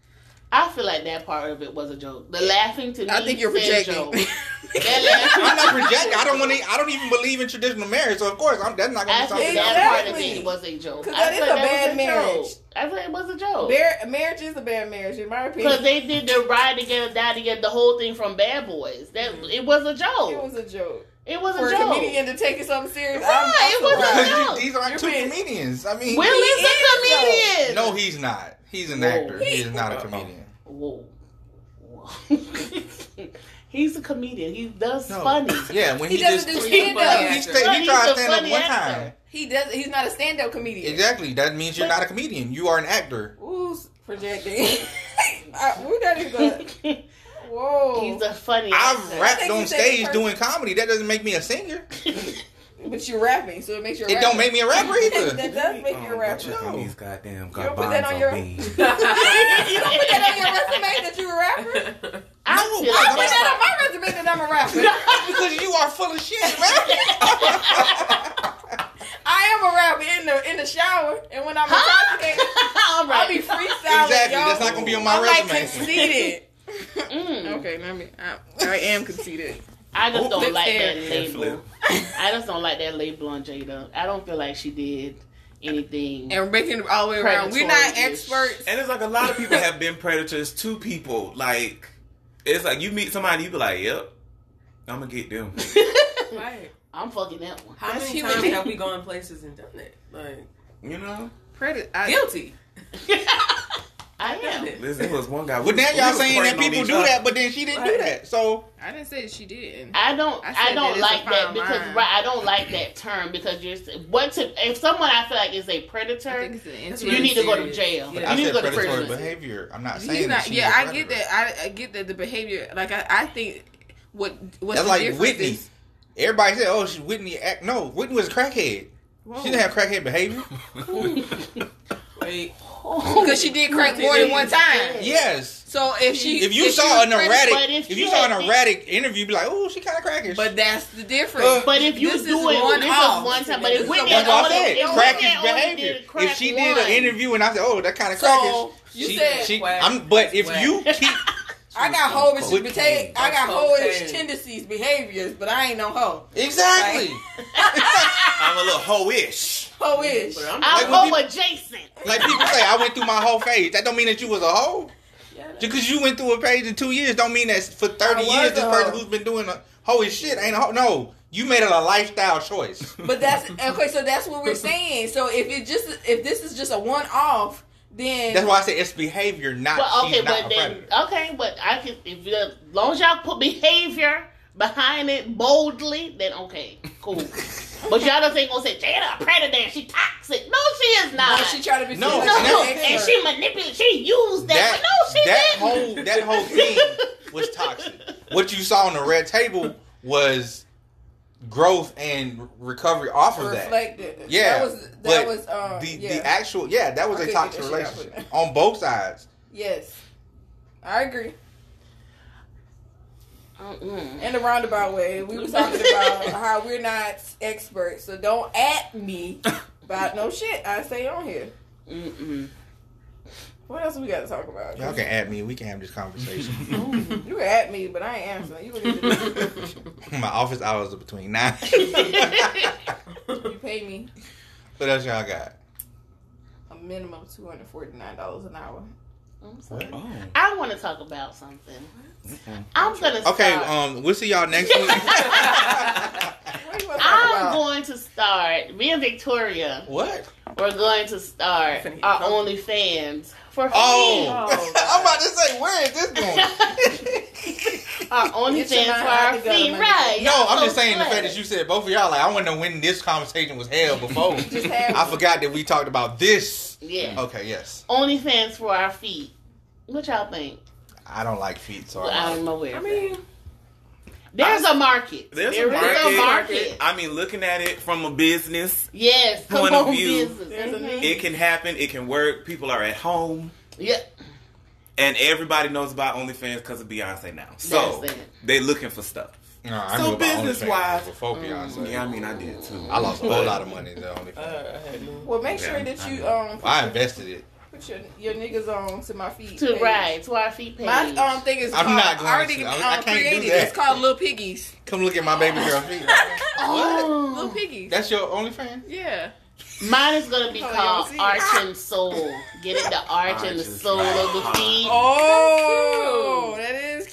I feel like that part of it was a joke. The laughing to me, I think you're said projecting. joke. That laughing, I'm not projecting. I don't want to. I don't even believe in traditional marriage. So of course, I'm, that's not going I to be think something. that part of Exactly. it was a joke. 'Cause I that is feel a that bad was marriage. joke. I feel it was a joke. Mar- marriage is a bad marriage, in my Because opinion. they did the ride together, die together, the whole thing from Bad Boys. That it was a joke. It was a joke. It was a For a joke. comedian to take it something serious, Right, I'm, I'm it was a surprised. joke. Because these aren't You're two being- comedians. I mean, Will He is is, a comedian. no, he's not. He's an Whoa. actor. He is not a comedian. Whoa. Whoa. He's a comedian. He does No. funny. Yeah, when He he, doesn't just do he, stand up. he, He's sta- a he tried stand up funny one actor. time. He does. He's not a stand-up comedian. Exactly. That means you're But- not a comedian. You are an actor. Who's projecting? I, we not even. Whoa. He's a funny I've actor. rapped think on you said stage it doing comedy. That doesn't make me a singer. But you're rapping, so it makes you. A It rapper. don't make me a rapper either. That does make you a Um, rapper. check on No. these goddamn You don't put that on your. garbanzo you beans. don't put that on your resume that you're a rapper. I No, feel I like put that on my resume that I'm a rapper. Because you are full of shit, man. I am a rapper in the in the shower, and when I'm intoxicated, all I'll right. be freestyling. Exactly. Y'all. That's not gonna be on my I'm resume. like conceited. Mm. Okay, let me. I, I am conceited. I just Oh, don't flip like hair. that Hair label. flip. I just don't like that label on Jada. I don't feel like she did anything. And making it all the way around. We're not Predatory-ish. experts. And it's like a lot of people have been predators to people. Like, it's like you meet somebody, you be like, yep, I'm going to get them. Right. I'm fucking that one. How That's many human. times have we gone places and done that? Like, You know? Predator. I, guilty. I I've done am. it. Listen, it was one guy. But now we y'all was saying that preying on people each do other. that, but then she didn't do Right. that. So I didn't say she didn't. I don't. I I, said that don't it's like a that fine because line. right. I don't like that term because you're what to if someone I feel like is a I predator. think it's an That's You really need to go to serious. jail. Yeah. You I need to said go to predatory prison. behavior. I'm not He's saying not, that she's yeah, a I get predator. that. I, I get that the behavior. Like I, I think what what's That's the like difference Whitney. is- Everybody said, "Oh, she Whitney." Act no, Whitney was a crackhead. Whoa. She didn't have crackhead behavior. Wait. because she did crack more than one time. Yes. So if she, If you she saw was an predator- erratic, but if, if you you saw had an the- erratic interview, you'd be like, "Oh, she kind of crackish." but that's the difference. Uh, But if you This do is it, one this off. is one time. But if This is Whitney a That's what I only, said. if Crackish Whitney only behavior. did crack If she did one, an interview and I said, "Oh, that kind of So, crackish," you she, said- she, Whack. I'm, but if Whack. you keep, I got hoish Cocaine. behavior. I got Cocaine. hoish tendencies, behaviors, but I ain't no hoe. exactly, I'm a little hoe-ish. Hoish. But I'm I'm Like when hoe adjacent. like people say, I went through my whole phase. That don't mean that you was a hoe. Yeah, Just because you went through a phase in two years, don't mean that for thirty I was years this a person hoe. who's been doing a holy shit ain't a hoe. No, you made it a lifestyle choice. But that's okay. So that's what we're saying. So if it just if this is just a one off, then That's why I said it's behavior, not But she's okay, not but a then predator. okay, but I can if you, as long as y'all put behavior behind it boldly, then okay, cool. But y'all just ain't gonna say Jada a predator. She toxic. No, she is not. no, she tried to be No, seen No, like no, an and expert. she manipulated. She used that. That, but no, she that didn't. whole that whole thing was toxic. What you saw on the red table was growth and re- recovery off of that. reflected. Yeah, that was that but was um the yeah. the actual yeah, that was I a couldn't toxic get that shit out relationship with on both sides. Yes, I agree. Mm-mm. In a roundabout way, we were talking about how we're not experts, so don't at me about no shit I say on here. Mm-mm. What else we got to talk about? Y'all can add me. We can have this conversation. You can at me, but I ain't answering. You gonna need to My office hours are between nine. you pay me What else y'all got? a minimum of two hundred forty nine dollars an hour. I'm sorry. Oh. I want to talk about something. I'm gonna. Okay, start- um, we'll see y'all next week. What do you want to talk I'm about? going to start. Me and Victoria, What? we're going to start Finna get our comfortable. OnlyFans for Oh, free. I'm about to say, where is this going? Our Get your OnlyFans mind for out our the gutter, fee, man. right? No, I'm so just saying the glad. fact that you said both of y'all, like, I want to know when this conversation was held before. Just have I it. forgot that we talked about this. Yeah. Okay, yes. OnlyFans for our feet. What y'all think? I don't like feet, so Well, I I'm don't know where. I mean, There's a market. There's There a is market. a market. I mean, looking at it from a business, Yes. Come Point of on, view. business. There's a Mhm. need. it can happen. It can work. People are at home. Yeah. And everybody knows about OnlyFans because of Beyonce now. So, That's it. they looking for stuff. No, I So knew about business-wise- OnlyFans before Beyonce. Yeah, I mean, I did too. I lost a whole lot of money to OnlyFans. uh, I had no. Well, make sure Yeah, that I you know. um I invested it. put your your niggas on to my feet. To page. right to our feet page. My um thing is I'm called, not going I already to. um, I- I can't do created. that. It's called Little Piggies. Come look at my baby girl feet. Oh. Little Piggies. That's your OnlyFans? Yeah. Mine is gonna be Oh, called y'all see? Arch and Soul. Get it, the arch and the Arch is soul right. of the feet. Oh, that is cute. I told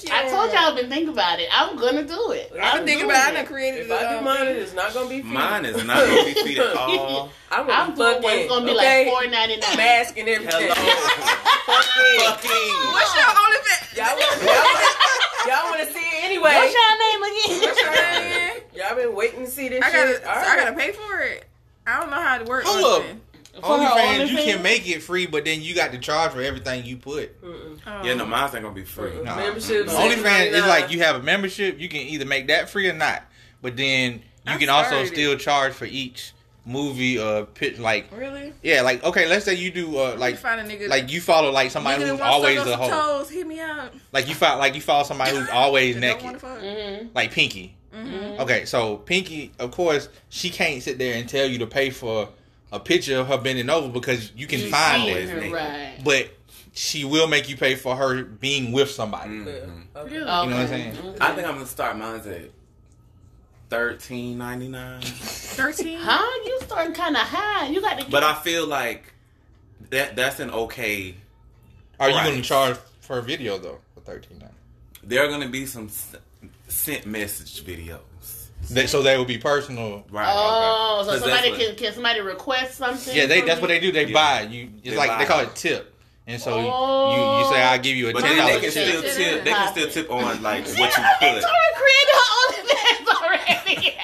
want y'all to think about it. I'm gonna do it. I've I'm been thinking doing about it. I it. done created If I do um, mine, it's not gonna be feet. Mine is not gonna be feet at all. I'm I'm gonna doing one. It's gonna be okay? like four ninety nine. Mask and everything. Hello. Fucking. Fucking. What's your OnlyFans? Y'all, y'all, y'all want to see it anyway. What's your name again? What's your name? Y'all been waiting to see this I gotta, shit. so I gotta pay for it. I don't know how it works. Hold up. For her OnlyFans, you OnlyFans? can make it free, but then you got to charge for everything you put. Mm-mm. Oh. Yeah, no, mine's ain't gonna be free. Mm-mm. Nah. Membership. OnlyFans is like you have a membership. You can either make that free or not, but then you I can also started still charge for each movie or pitch. Like Really? yeah, like okay, let's say you do uh, Like, like find a nigga. like you follow like somebody nigga who's that wants always suck a on some hoe. toes, hit me out. Like you follow like you follow somebody who's always That don't naked. wanna fuck. Mm-hmm. Like Pinky. Mhm. Okay, so Pinky, of course, she can't sit there and tell you to pay for a picture of her bending over because you can You find see it. her, naked. right? But she will make you pay for her being with somebody. Mhm. Okay. Really? You know what I'm saying? Okay. I think I'm gonna start mine at thirteen ninety nine. Thirteen. Huh? You starting kind of high. You got to. Get But I feel like that that's an okay. Are you Right. going to charge for a video though for thirteen dollars? There are gonna be some s- sent message videos. They, so they will be personal. Right. Oh, okay. so 'Cause somebody that's what- can can somebody request something? Yeah, they from that's what you? they do. They Yeah. buy you. It's They like buy they call it. it tip, and so Oh. you you say I'll give you a But ten then they dollars can tip. still tip. They can still tip on like what you They put. already created her OnlyFans already.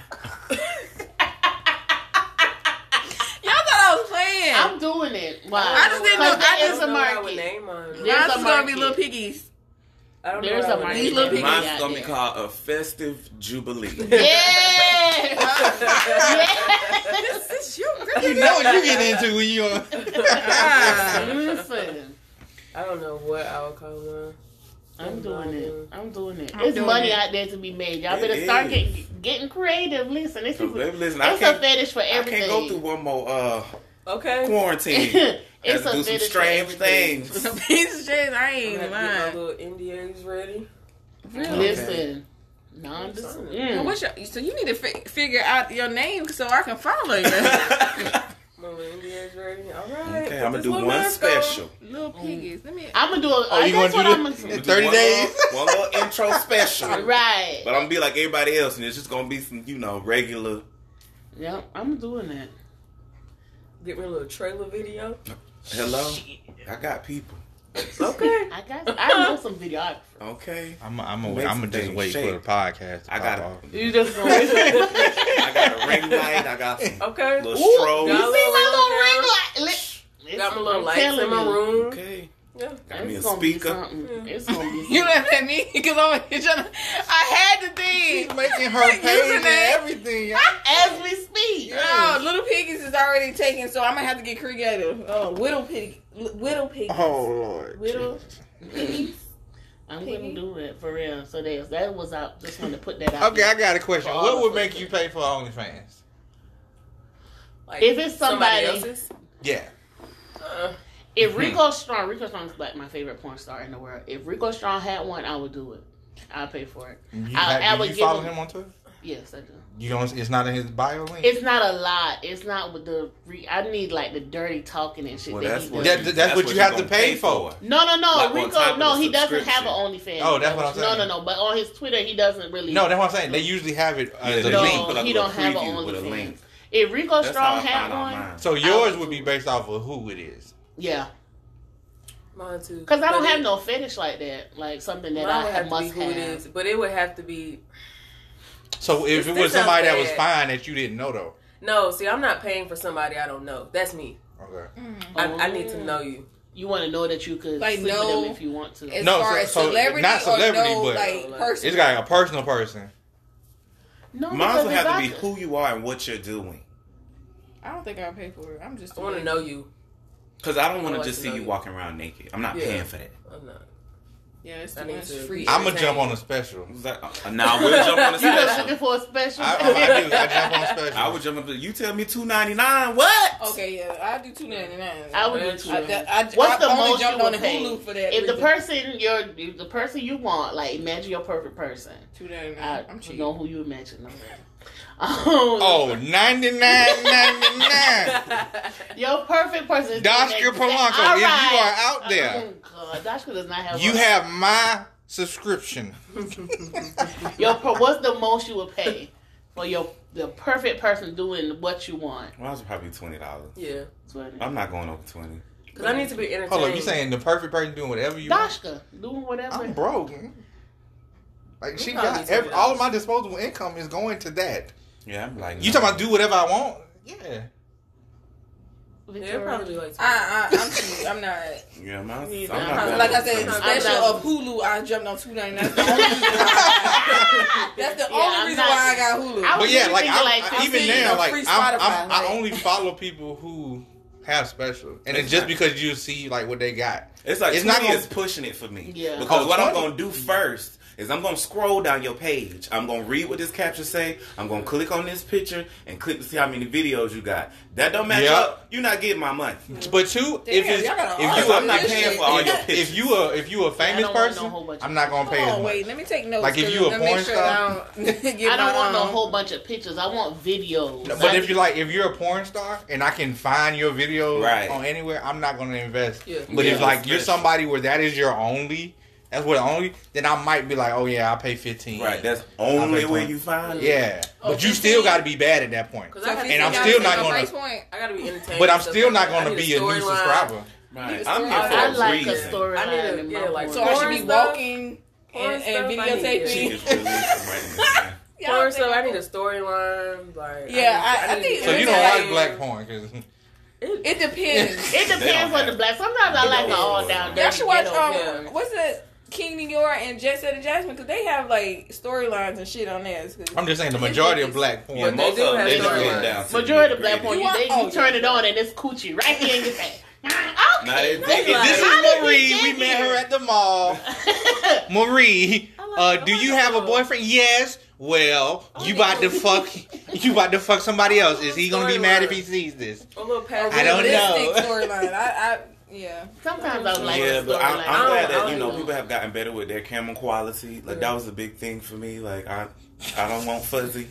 Y'all thought I was playing. I'm doing it. Why? I just didn't know- Because I there just is a know I would market. name mine. There's Mine's a gonna be market. little piggies. I don't There's know a what I would market. These name little mine. piggies. Mine's out gonna be there. called a festive jubilee. Yeah. This is you. You know what you get into when you on. Ah. Listen, I don't know what I would call mine. I'm doing it. I'm doing it. I'm There's doing money it. out there to be made. Y'all It better start is. getting, getting creative. Listen, this So, is baby, listen, I it's a can't, fetish for I everything. can't go through one more uh, Okay. quarantine. It's Had to a do some fetish for strange everything. things. Piece of shit. I I'm ain't gonna have to get my lying. little N D As ready. Listen, no, I'm just. Sorry. Well, Mm. what's your, so you need to fi- figure out your name so I can follow you. My little N D As ready. All right. Okay, put I'm gonna this do little one mask on. special. Little piggies. Let me. I'm gonna do. A, Oh, you that's gonna what do I'm the- gonna do. thirty One days? Little, one little intro special. Right. But I'm gonna be like everybody else, and it's just gonna be some, you know, regular. Yep, I'm doing that. Get me a little trailer video. Hello, I got people. Okay. I got. I know some videographers. Okay, I'm I'm gonna Make I'm some gonna just things wait shake. for the podcast. To I pop got off. it. You just gonna. I got a ring light. I got some Okay. little Ooh, you strobe. Got see a my little little ring now. light? Li- Got my little I'm lights telling in my you. room. Okay, Yeah. got me a It's gonna be speaker. something. It's gonna be You something. laugh at me because I'm trying to. I had the thing. She's making her page and Username. everything. y'all. As we speak. No, little piggies is already taken, so I'm gonna have to get creative. Oh, widow pig, widow piggies. Oh Lord. Widow piggies. I'm Piggy? gonna do it for real. So there's that was out. Just want to put that out. Okay, there. I got a question. For all What of would us. make you pay for OnlyFans? Like If it's somebody- else's. Yeah. Uh, If Rico Strong, Rico Strong's like my favorite porn star in the world. If Rico Strong had one, I would do it. I'll pay for it. You, I- have- I do would you give follow him- him on Twitter? Yes, I do. You don't. It's not in his bio link. It's not a lot. It's not with the. Re- I need like the dirty talking and shit. Well, that that's he what, does. That- that's what you have to gonna pay for. No, no, no. Like on top Rico, of no, the he doesn't have subscription. an OnlyFans. Oh, that's what I'm saying. No, no, no. But on his Twitter, he doesn't really. No, that's what I'm saying. They usually have it Yeah, as they a no, link. put like he a don't little have an preview with a OnlyFans. link. If Rico That's how Strong I had found out one, mine. So yours would be based off of who it is. yeah, mine too. because I don't But have it- no fetish like that. Like something that Mine would I have to be must who have. it is, but it would have to be. So if This- it this was somebody that sounds was bad. fine that you didn't know though. No, see, I'm not paying for somebody I don't know. That's me. Okay. I, I need to know you. You want to know that you could Like, sleep no- with them if you want to. As No, far so- as so celebrity, not celebrity, or no, but- like person. It's got a personal person. No, Mine because will if have to I be could- who you are and what you're doing. I don't think I'll pay for it. I'm just. I want to know you. Because I don't want I to like just to see know you you. walking around naked. I'm not Yeah. paying for that. I'm not. Yeah, it's I too need much to- free. I'm gonna jump entertainment. on a special. It's like, uh, now we'll jump on the You just special. looking for a special. I, I, I do. I jump on a special. I would jump up. You tell me two ninety nine. What? Okay, yeah, I do two ninety nine. I would do I- two. I, I, I, What's the I only most jumped you on would the pay? Hulu for that. If the reason. person you're, if the person you want, like imagine your perfect person. two ninety I nine, I'm don't cheap. know who you imagine. No. Oh, ninety-nine ninety-nine. Your perfect person is Doshka doing that- Polanco, All if you right. are out there. Oh God, Doshka does not have. You a- have my subscription. Your per- what's the most you would pay for your the perfect person doing what you want? Well, it's probably twenty dollars. Yeah. twenty. I'm not going over twenty. Because I need to be entertained. Hold on, you saying the perfect person doing whatever you want? Dashka doing whatever. I'm broke. Like she probably got need every, $20. all of my disposable income is going to that. Yeah, I'm like You talking about do whatever I want? Yeah. Yeah, it'll probably be like I, I, I'm too, I'm not. Yeah, my, I'm Neither. not I'm going Like I over said, twenty. special not- of Hulu, I jumped on two ninety-nine. That's the only reason why. That's the Yeah, only I'm reason not- why I got Hulu. I But was yeah, really like, thinking, I, like, I- I'm even seeing now, the like free I'm, I'm, Spotify, I like- only follow people who have special, and it's just because you see like what they got. It's like It's twenty not gonna- is pushing it for me. Yeah. Because Oh, what I'm twenty? going to do first is I'm going to scroll down your page. I'm going to read what this caption say. I'm going to click on this picture and click to see how many videos you got. That don't match Yep. up. You're not getting my money. But two, Damn, if it's y'all got an if art you, I'm not this paying shit. for all your if, pictures. if you a if you a famous don't want no person, whole bunch I'm of not gonna pay Hold as on, much. wait. Let me take notes. Like, if 'cause you a let me make porn sure star? that I don't get I don't my, want no um, whole bunch of pictures. I want videos. No, but if you're like if you're a porn star and I can find your video Right. on anywhere, I'm not gonna invest. Yeah. But if Yeah, like you're special. somebody where that is your only, that's what only, then I might be like, oh yeah, I'll pay fifteen. Right. That's I'll only pay way twenty. you find it. Yeah, Oh, but you fifteen? still got to be bad at that point. Because I got And I'm to still not a gonna- price point. I got to be entertained. But I'm and stuff still like not that. I gonna need be a new storyline. subscriber. Right. I I'm need here a for I a like a reason. storyline. I need a- in yeah, my like, porn. So I should be Porn stuff? walking Porn and, and stuff, I need videotaping. it. She is really writing this down. Y'all Porn think stuff, I I'm- need a storyline. Like, Yeah, I- I need think- to So be you don't watch entertained. black porn because It depends. It They depends don't on the have- black. Sometimes I They like don't the all have down storyline. dirty Y'all should watch ghetto um Yeah. what's it? King New York and Jet Set and Jasmine because they have like storylines and shit on there. I'm just saying the majority of black porn. Yeah, But they most do of them, have they just storylines. get down to the Majority of black nitty-gritty. porn, you, You they, want- you turn it on and it's coochie right here in your face. Okay. Nah, they- they- Like, This how did is we Marie. get We met here? her at the mall. Marie, uh, do you have a boyfriend? Yes. Well, you about to fuck. You about to fuck somebody else. Is he gonna be mad if he sees this? A little past. I don't know. Realistic storyline. I, I yeah. Sometimes I like Yeah, the but I, storyline. I'm I glad don't- that I you know don't people have gotten better with their camera quality. Like that was a big thing for me. Like I, I don't want fuzzy.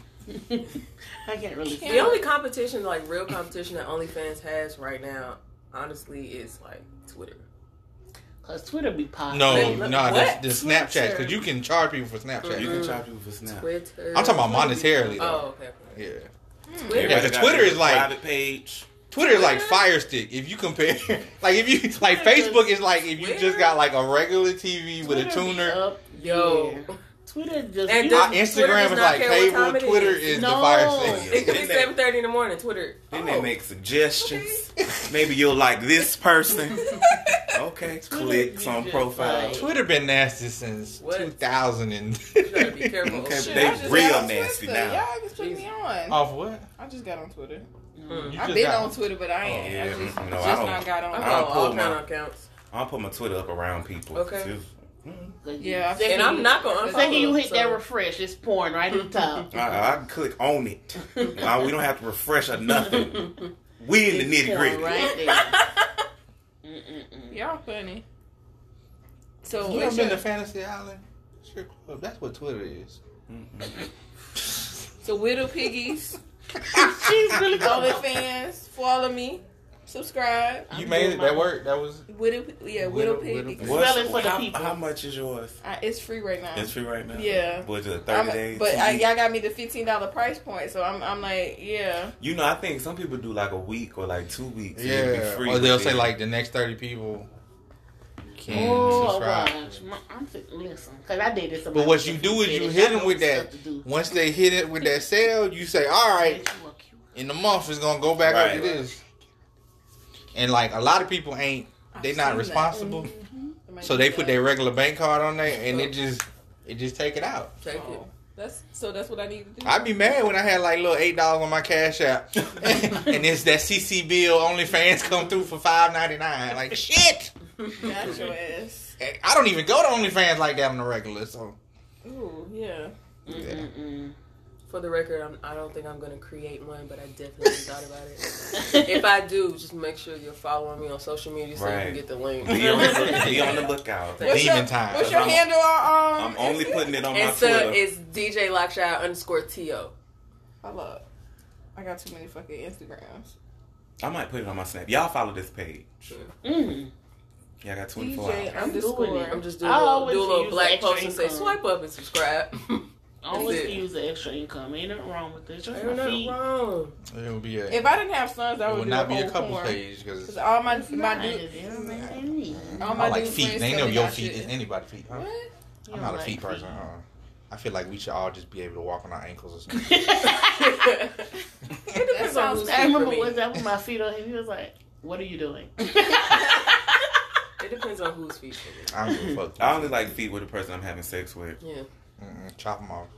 I can't really see. The only competition, like real competition that OnlyFans has right now, honestly, is like Twitter. Cause Twitter be popping. No, Wait, no, what? the, the Snapchat because you can charge people for Snapchat. You can charge people for snap. Twitter. I'm talking about monetarily. Though. Oh, okay. Yeah, Twitter. Yeah, Everybody the got Twitter their is like- private page. Twitter is like Fire Stick. If you compare, like if you like Facebook is like if you just got like a regular T V with a Twitter be tuner. up Yo. there. Twitter just And you- does- Our Twitter Instagram does is not like care what cable. time it Twitter is. is the No. Fire It Stick. could be seven thirty in the morning. Twitter. Then Oh. they make suggestions. Maybe you'll like this person. Okay, clicks on just profile. like- Twitter been nasty since What? two thousand and. You gotta be careful. Okay, Shit, they I just real got on nasty Twitter. now. Y'all just put me on. Off what? I just got on Twitter. Mm. You I've just been got- on Twitter, but I ain't. Oh, yeah. I just, No, I just don't- not got I on. I follow don't pull all kind my- of accounts. I'll put my Twitter up around people. Okay. Just- Yeah, I And I'm not gonna The second you unfollow, hit that so- refresh, it's pouring right at the top. I, I can click on it. Uh, we don't have to refresh or nothing. We in the It's nitty pouring gritty. right there. Mm-mm-mm. Y'all funny. So You what's ever been your- to Fantasy Island Strip Club? That's what Twitter is. so Widow Piggies, She's really going. OnlyFans, follow me, subscribe. You I'm made doing it. my- That worked. That was. Widow, yeah, Widow- Widow Piggies. Widow- What's- Spell it for the how, people. how much is yours? I, it's free right now. It's free right now. Yeah. Was it a I'm- thirty days? but I, y'all got me the fifteen dollar price point, so I'm I'm like, yeah. You know, I think some people do like a week or like two weeks. and it'll be Yeah. free Or they'll within. say like the next thirty people can Oh, subscribe. gosh. My- I'm thinking, listen, because I did this. But what you do is you hit them with that. Once they hit it with that sale, you say, "All right, in the month it's gonna go back up to Right. this." And like a lot of people ain't, they I've not seen responsible, that. so they put their regular bank card on there and it just, it just take it out. Take it. Oh, that's so. That's what I need to do. I'd be mad when I had like little eight dollars on my Cash App, and it's that C C bill OnlyFans come through for five ninety nine. Like shit. Got your ass. I don't even go to OnlyFans like that on the regular. So Ooh, yeah. Mm-mm-mm. For the record, I'm, I don't think I'm gonna create one, but I definitely thought about it. If I do, just make sure you're following me on social media so you Right. can get the link. Be on the, be on the lookout. What's Demon your, time. What's your I'm- handle on? Um, I'm only Insta? putting it on my It's uh, Twitter. it's D J Lockshire underscore T O. Hold up. I got too many fucking Instagrams. I might put it on my Snap. Y'all follow this page. Mm. Yeah, I got twenty-four D J hours. I'm underscore. doing it. I'm just doing I a little, always do a little use black extra post and say income. swipe up and subscribe. I always That's it. use the extra income. Ain't nothing wrong with it. Just Ain't my nothing feet. wrong. It would be a. If I didn't have sons, I it would would do not a be a whole couple porn. page because Cause all my It's my not. dude, You know what I mean? all I my like dude feet. friends They tell know me your I feet is shouldn't. anybody's feet. Huh? What? You I'm don't not a like feet person. feet. Uh, I feel like we should all just be able to walk on our ankles or something. It depends on who's I feet remember for me. one time with my feet on him. He was like, "What are you doing?" It depends on who's feet for me. I don't give a fuck. I only like feet with the person I'm having sex with. Yeah. Mm-mm, chop them off.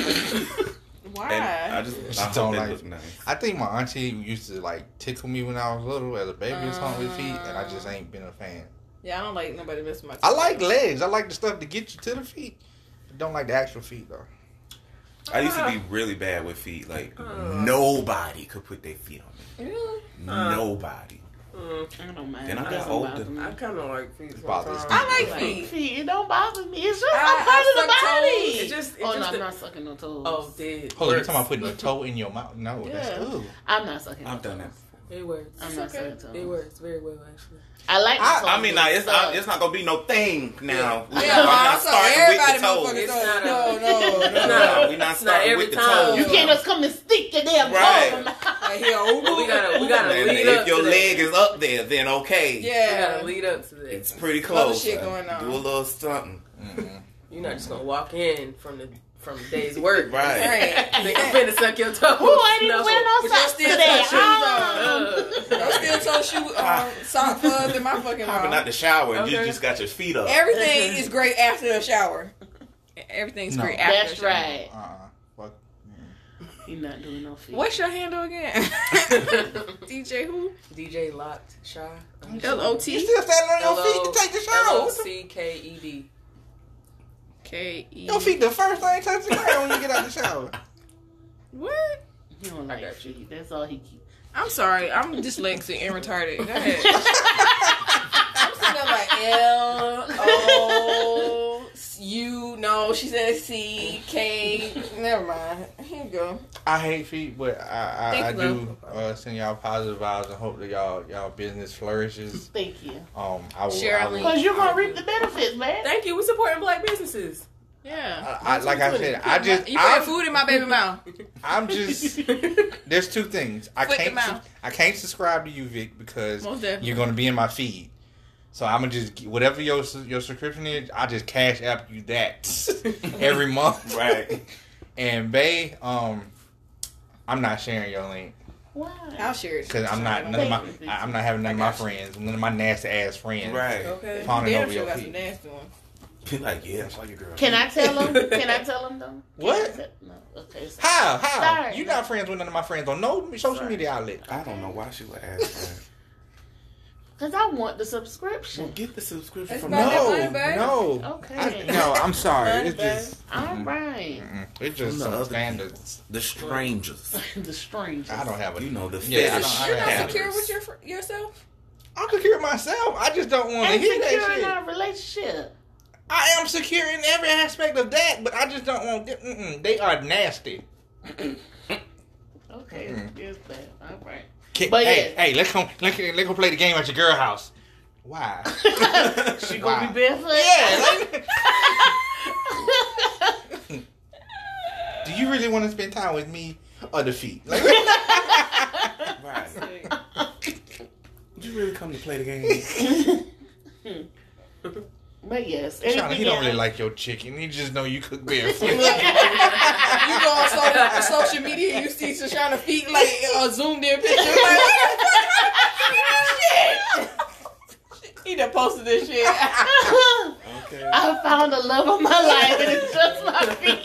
Why? And I just, Just I hope don't they like- look nice. I think my auntie used to like tickle me when I was little as a baby or something with feet, and I just ain't been a fan. Yeah, I don't like nobody messing with my. I like legs. I like the stuff to get you to the feet. I don't like the actual feet though. I used to be really bad with feet. Like, Uh. nobody could put their feet on me. Really? Uh. Nobody. Mm, I don't mind. Then I It got doesn't older. bother me. I kind of like feet bothers sometimes. me. I like Like feet. feet. It don't bother me. It's just I- a part I of the suck body. toes. It just- it oh no, just- I'm not sucking no toes. Oh, dead. Hold on, you Works. talking about putting a toe in your mouth? No, that's Yeah. ooh. I'm not sucking. I've no done that toes. before. It works. I'm not okay. sucking toes. It works very well, actually. I like. The I, toes, I mean, but nah, it's suck. not, it's not gonna be no thing now. Yeah, I'm not also starting everybody with the toes. motherfucking It's toes. not a- No, no, no. No, we're not It's starting not every with the time. toes. You can't just come and stick your damn Right. toe in my Like, here, ooh, But we gotta, we gotta And lead if up your to leg that. is up there, then okay. We yeah. gotta lead up to that. It's pretty Other close. shit going on. Do a little something. Mm-mm. You're not just gonna walk in from the from the day's work. Right. Right. They finna suck your toes. Who ain't even No. wearing no But socks you're still today? touching Oh. I'm still toe shoe um, sock fuzz in my fucking Popping out mouth. the shower and you Okay. just got your feet up. Everything is great after a shower. Everything's No. great after That's a shower. right. Uh-uh. Fuck. You're not doing no feet. What's your handle again? D J who? D J Locked Shy. L O You T still standing on L your feet O to take the L shower? O What the- C K E D. K E. Your feet the first thing touch the ground when you get out the shower. What? He don't like got you. feet. That's all he keeps. I'm sorry. I'm dyslexic and retarded. Go ahead. I'm sitting there like L O U. No, she said C K. Never mind. Here you go. I hate feet, but I I, Thank I you, do uh, send y'all positive vibes and hope that y'all y'all business flourishes. Thank you. Um, I will. I, Shirley. will, Because you're going to reap the benefits, man. Thank you. We're supporting black businesses. Yeah. I, I, like I said, I just You put I'm, food in my baby mouth. I'm just. There's two things. I Foot in can't. the su- mouth. I can't subscribe to you, Vic, because Most definitely. you're gonna be in my feed. So I'm gonna just whatever your your subscription is, I just cash app you that every month. Right. And Bay, um, I'm not sharing your link Why? I'll share it. because I'm not none of my. Thank you. I- I'm not having none of my got you. friends, none of my nasty ass friends. Right. Okay. Fawning Damn over sure your got some feet. nasty ones. Be like, yeah, I saw your girl. Can I tell him? Can I tell him, though? Can What? I tell- No. Okay. So. How? How? Sorry. You not friends with none of my friends on no social Sorry. media outlet. I don't know why she would ask that. Because I want the subscription. Well, get the subscription That's from about the, that No, money, babe. no. Okay. I, no, I'm sorry. Money, It's just. All mm-mm, right. mm-mm. It's just From the some other standards. the strangers. The strangers. I don't have a. You know, the Yeah, I fetish. don't- I You're don't not have secure it. with your fr- yourself? I'm secure myself. I just don't want to And hear that secure in shit. our relationship. I am secure in every aspect of that, but I just don't want. Mm-mm, they are nasty. Okay. Mm. It's bad. All right. Ki- But hey, yeah. hey, let's go. Let's, let's go play the game at your girl house. Why? She Why? gonna be barefoot? Yeah. like- do you really want to spend time with me or the feet? Like, Right. Did you really come to play the game? But yes. Shauna, he anything don't really else? like your chicken. He just know you cook barefoot. You go on so, social media, you see Shoshana feet like a zoomed in picture. Like, what the fuck? Shit. He done posted this shit. Okay. I found the love of my life and it's just my feet.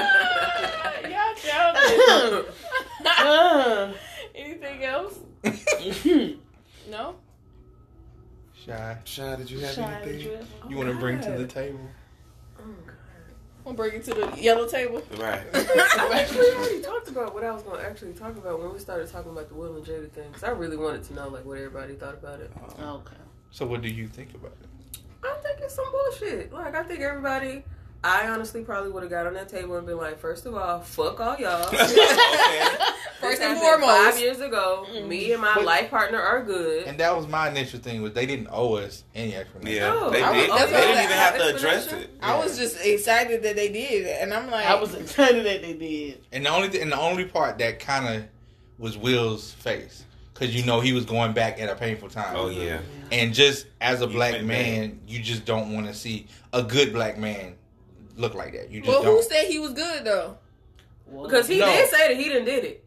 Y'all joking. Uh, Anything else? No? Shy. Shy, did you have Shy, anything? did you ever- You want to bring to the table? Oh, God. We'll bring it to the yellow table. Right. I actually already talked about what I was going to actually talk about when we started talking about the Will and Jada thing. Because I really wanted to know like what everybody thought about it. Okay. So what do you think about it? I think it's some bullshit. Like, I think everybody... I honestly probably would have got on that table and been like, first of all, fuck all y'all. Okay. First This and happened foremost. five years ago. Mm. Me and my But- life partner are good. And that was my initial thing was they didn't owe us any explanation. Yeah, No, they, I did. was- they that's what didn't I- even have to explanation. address it. I was just excited that they did it, and I'm like, I was excited that they did. And the only th- and the only part that kind of was Will's face because you know he was going back at a painful time. Oh yeah. And just as a You black went man, you just don't want to see a good black man look like that. You just well, don't. who said he was good though? Well, Because he No. did say that he didn't did it.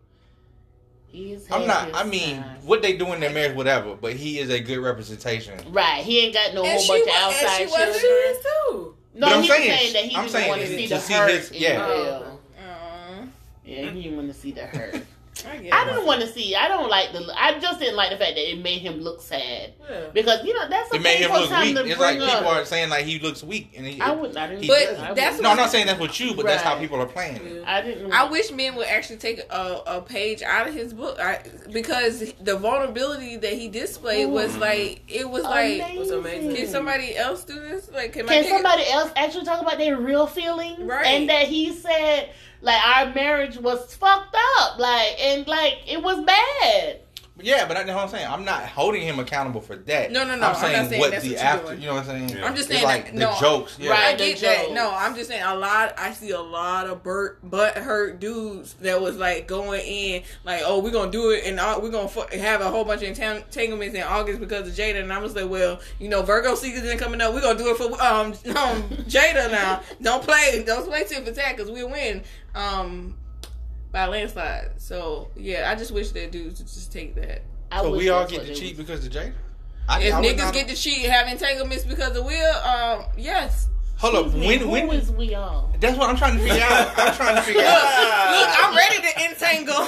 he's I'm had not. his I mean, time. what they do in their marriage, whatever. But he is a good representation. Right, he ain't got no And whole she bunch of wa- and outside she wasn't- She children. is too. No, But I'm he was saying- saying that he I'm didn't saying want to to see the see hurt. his- in yeah. Will. Uh, Yeah, he didn't want to see the hurt. I, guess. I didn't want to see. I don't like the. I just didn't like the fact that it made him look sad Yeah. because you know that's a It made him painful look time weak. to It's like bring people up. are saying like he looks weak, and he. I wouldn't. I didn't. He But doesn't. I that's wouldn't. no, I'm not saying that's what you, but that's how Right. people are playing it. Yeah. I didn't. I wish men would actually take a, a page out of his book I, because the vulnerability that he displayed was like it was like. Amazing. was amazing. Can somebody else do this? Like, can, I Can take somebody else actually talk about their real feelings? Right. And that he said, like, our marriage was fucked up. Like, and, like, it was bad. Yeah, but that's what I'm saying. I'm not holding him accountable for that. No, no, no, I'm I'm saying not saying what that's the what you're after. doing. You know what I'm saying? Yeah. I'm just It's saying like that, the no, jokes. Yeah. Right. I get the that. jokes. No, I'm just saying a lot. I see a lot of butt butt hurt dudes that was like going in like, oh, we're gonna do it and all, we're gonna fu- have a whole bunch of entanglements in August because of Jada. And I'm just like, well, you know, Virgo season coming up. We're gonna do it for um, um Jada now. Don't play, don't play tit for tat because we'll win um by a landslide. So yeah, I just wish that dudes would just take that. I So wish we all that's get what to it cheat was. because of Jada? I, If I would niggas not- get to cheat and have entanglements because of Will, um, yes. Hold up. Excuse me, When who when is we all? that's what I'm trying to figure out. I'm trying to figure Look, out. look, I'm ready to entangle.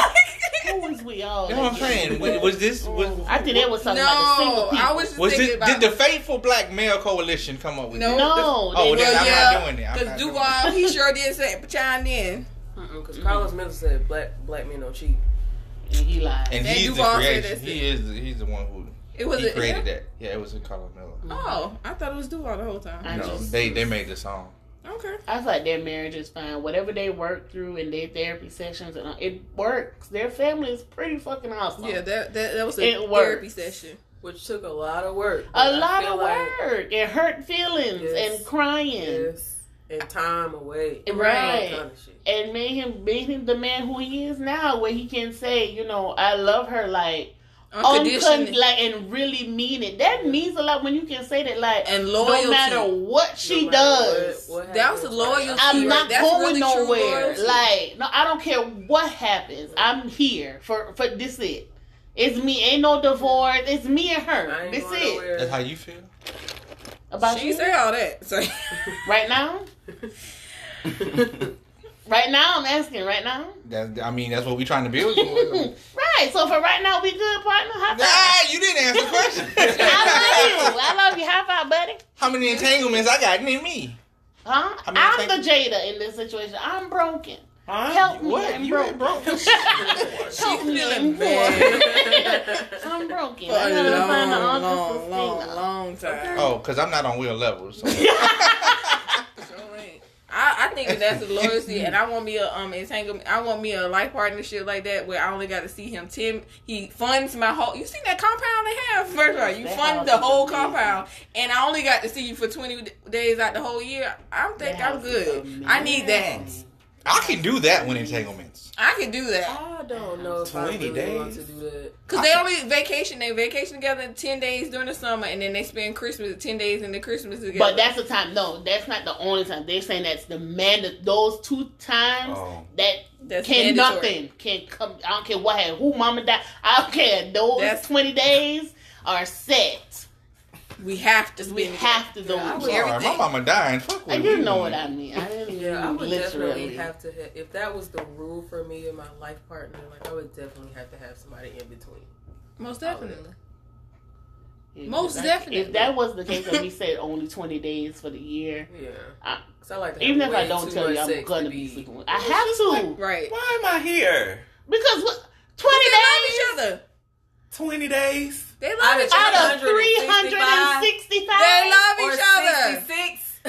Who is we all? You know what I'm saying? Was, was this was, I think that was something about the single No, people. I was just was thinking this, about did the Faithful Black Male Coalition come up with No. this? No, Oh, they- then well, I'm yeah, not doing it. I'm because not doing Duval, he sure did say chime in. Because Carlos Miller said black black men don't cheat. and he lied. And And he's Duval the said creation. that's He is. The, he's the one who It was he a, created that. Yeah, it was a Carlos Miller. Oh, I thought it was Duval the whole time. I No, just- they they made the song. Okay. I thought their marriage is fine. Whatever they work through in their therapy sessions, and all, it works. Their family is pretty fucking awesome. Yeah, that that, that was a It therapy works. session. Which took a lot of work. a but I lot feel of like- work and hurt feelings Yes. and crying. Yes. And time away. Right. All kind of shit. And made him made him the man who he is now, where he can say, you know, I love her, like Unconditionally. uncon- like and really mean it. That means a lot when you can say that, like And no loyalty. matter what she No matter does, what- what That was happens, a loyalty. I'm right? not That's going really true nowhere. loyalty. Like no, I don't care what happens. I'm here for for this. It. It's me. Ain't no divorce. It's me and her. I ain't This going it. nowhere. That's how you feel. About She you say all that. So right now. Right now, I'm asking. Right now. That I mean, that's what we trying to build. towards. Right. So for right now, we good, partner. High five. Ah, you didn't answer the question. I love you. I love you. High five, buddy. How many entanglements I got? Name me. Huh? I mean, I'm thank the Jada in this situation. I'm broken. Huh? Help me. What? I'm You ain't broke. broke. Help me. feeling I'm bad. I'm broken. for I a gotta long, find the long, August long, Sustina. long time. Oh, because I'm not on Will level. So. Sure ain't. I, I think that that's a loyalty, and I want me a um entanglement. I want me a life partnership like that where I only got to see him. Tim, he funds my whole. You see that compound they have? First of all, you That fund house the is whole amazing. compound, and I only got to see you for twenty days out the whole year. I think That I'm house is good. I need that. amazing. I can do that when entanglements. I can do that. I don't know if I twenty really want days. to do that. Cause they only vacation, they vacation together ten days during the summer, and then they spend Christmas ten days in the Christmas together. But that's the time. No, that's not the only time. They're saying that's the man. Those two times Oh. that That's can mandatory. nothing can come. I don't care what happened. Who mama died. I don't care. Those That's- twenty days are set. we have to. We spend have to do Yeah, I it. would- Sorry, my Everything. mama dying. Fuck with And you me. know what I mean. I didn't Yeah, I mean would definitely literally. have to have, if that was the rule for me and my life partner, like I would definitely have to have somebody in between. Most definitely. Yeah, Most like, definitely. If that was the case, and we said only twenty days for the year, Yeah. I- Cause I like to even have if I way don't too tell you, much I'm sex gonna to be be sleeping with. I have to Right. Why am I here? because what, They twenty love days each other. Twenty days. They Out love of each other. out of three hundred and They sixty-five. love or each other. sixty-six. Oh,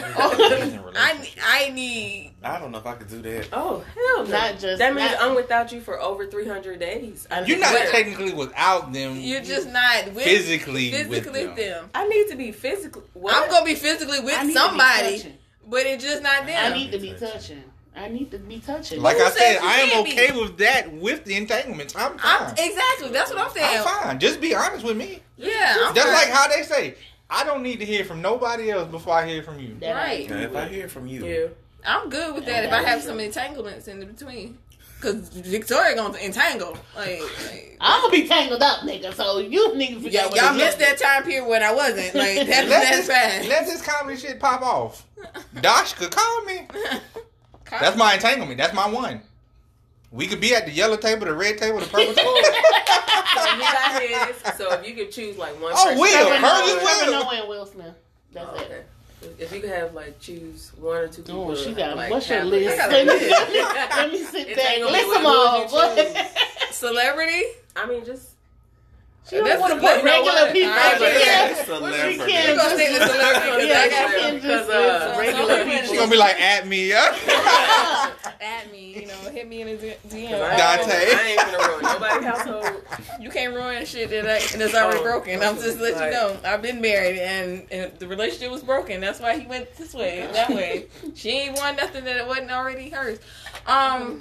I I need. I don't know if I could do that. Oh hell no! Not just that means not- I'm without you for over three hundred days. I You're not swear. technically without them. You're just not with, physically, physically with them. with them. I need to be physically. What? I'm gonna be physically I with need to be somebody, touching. but it's just not them. I need to be touching. I need to be touching. Like Who I says said, you I am can't okay be? with that with the entanglements. I'm I'm, fine. exactly. That's what I'm saying. I'm fine. Just be honest with me. Yeah, I'm That's fine. like how they say, I don't need to hear from nobody else before I hear from you. That I Right. agree Now, if with. I hear from you, Yeah. I'm good with Yeah, that if that I have is some true. entanglements in between. Cause Victoria gonna entangle. Like, like I'm gonna be tangled up, nigga. So you need to figure yeah, out what y'all to missed do. that time period when I wasn't. Like that's Let that's this, fine. let this comedy shit pop off. Dashka, call me. That's my entanglement. That's my one. We could be at the yellow table, the red table, the purple table. So he got his. So if you could choose like one. Oh, person- Will. Trevor Hers Noah, is Trevor Will. Noah and Will Smith. That's Oh, it. okay. If you could have like choose one or two people. Oh, she got. like, What's your have- list? I got a Let me, list. let me sit It's there ain't and gonna be list what them all. would you boy. choose? Celebrity. I mean, just. She don't That's want to the- put you know regular what? people. All right, She but can't- yeah. she Celebrity. can't We're gonna just- stick with celebrity. Yeah, I I got can't you. just Because, uh, list regular Celebrity. She's people. gonna be like, at me up. At me, you know, hit me in the D I M. ain't- Dante. I ain't gonna ruin nobody's household. You can't ruin shit that I, that's already Oh, broken. I'm just letting you right. know. I've been married and, and the relationship was broken. That's why he went this way, that way. She ain't want nothing that wasn't already hers. Um,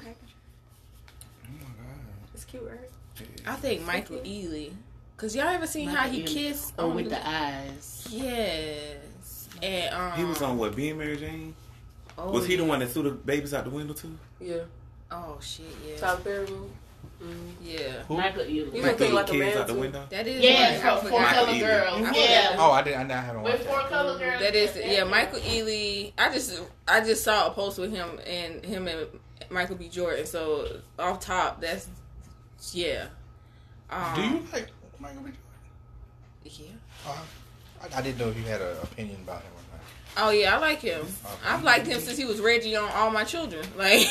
It's cute, right? I think Michael Ealy, cause y'all ever seen how he Michael Ealy. kissed? Oh, on with the eyes. yes, and um, he was on what? Being Mary Jane? Oh, Was he the yeah. one that threw the babies out the window too? Yeah. Oh shit, yeah, Tyler Perry movie. Mm. yeah. Who? Michael Ealy. You Like don't the think like a kids man out the too? window? That is Yeah, right. I for Four forgot. Color Michael Girls. Ealy. Yeah. Oh, I didn't. I haven't watched With Four that. Color Girls. That is yeah, Michael Ealy. I just I just saw a post with him and him and Michael B. Jordan. So off top, that's yeah. Um, Do you like Michael B. Jordan? Yeah. Uh, I, I didn't know if you had an opinion about him or not. Oh yeah, I like him. I've liked him since he was Reggie on All My Children. Like,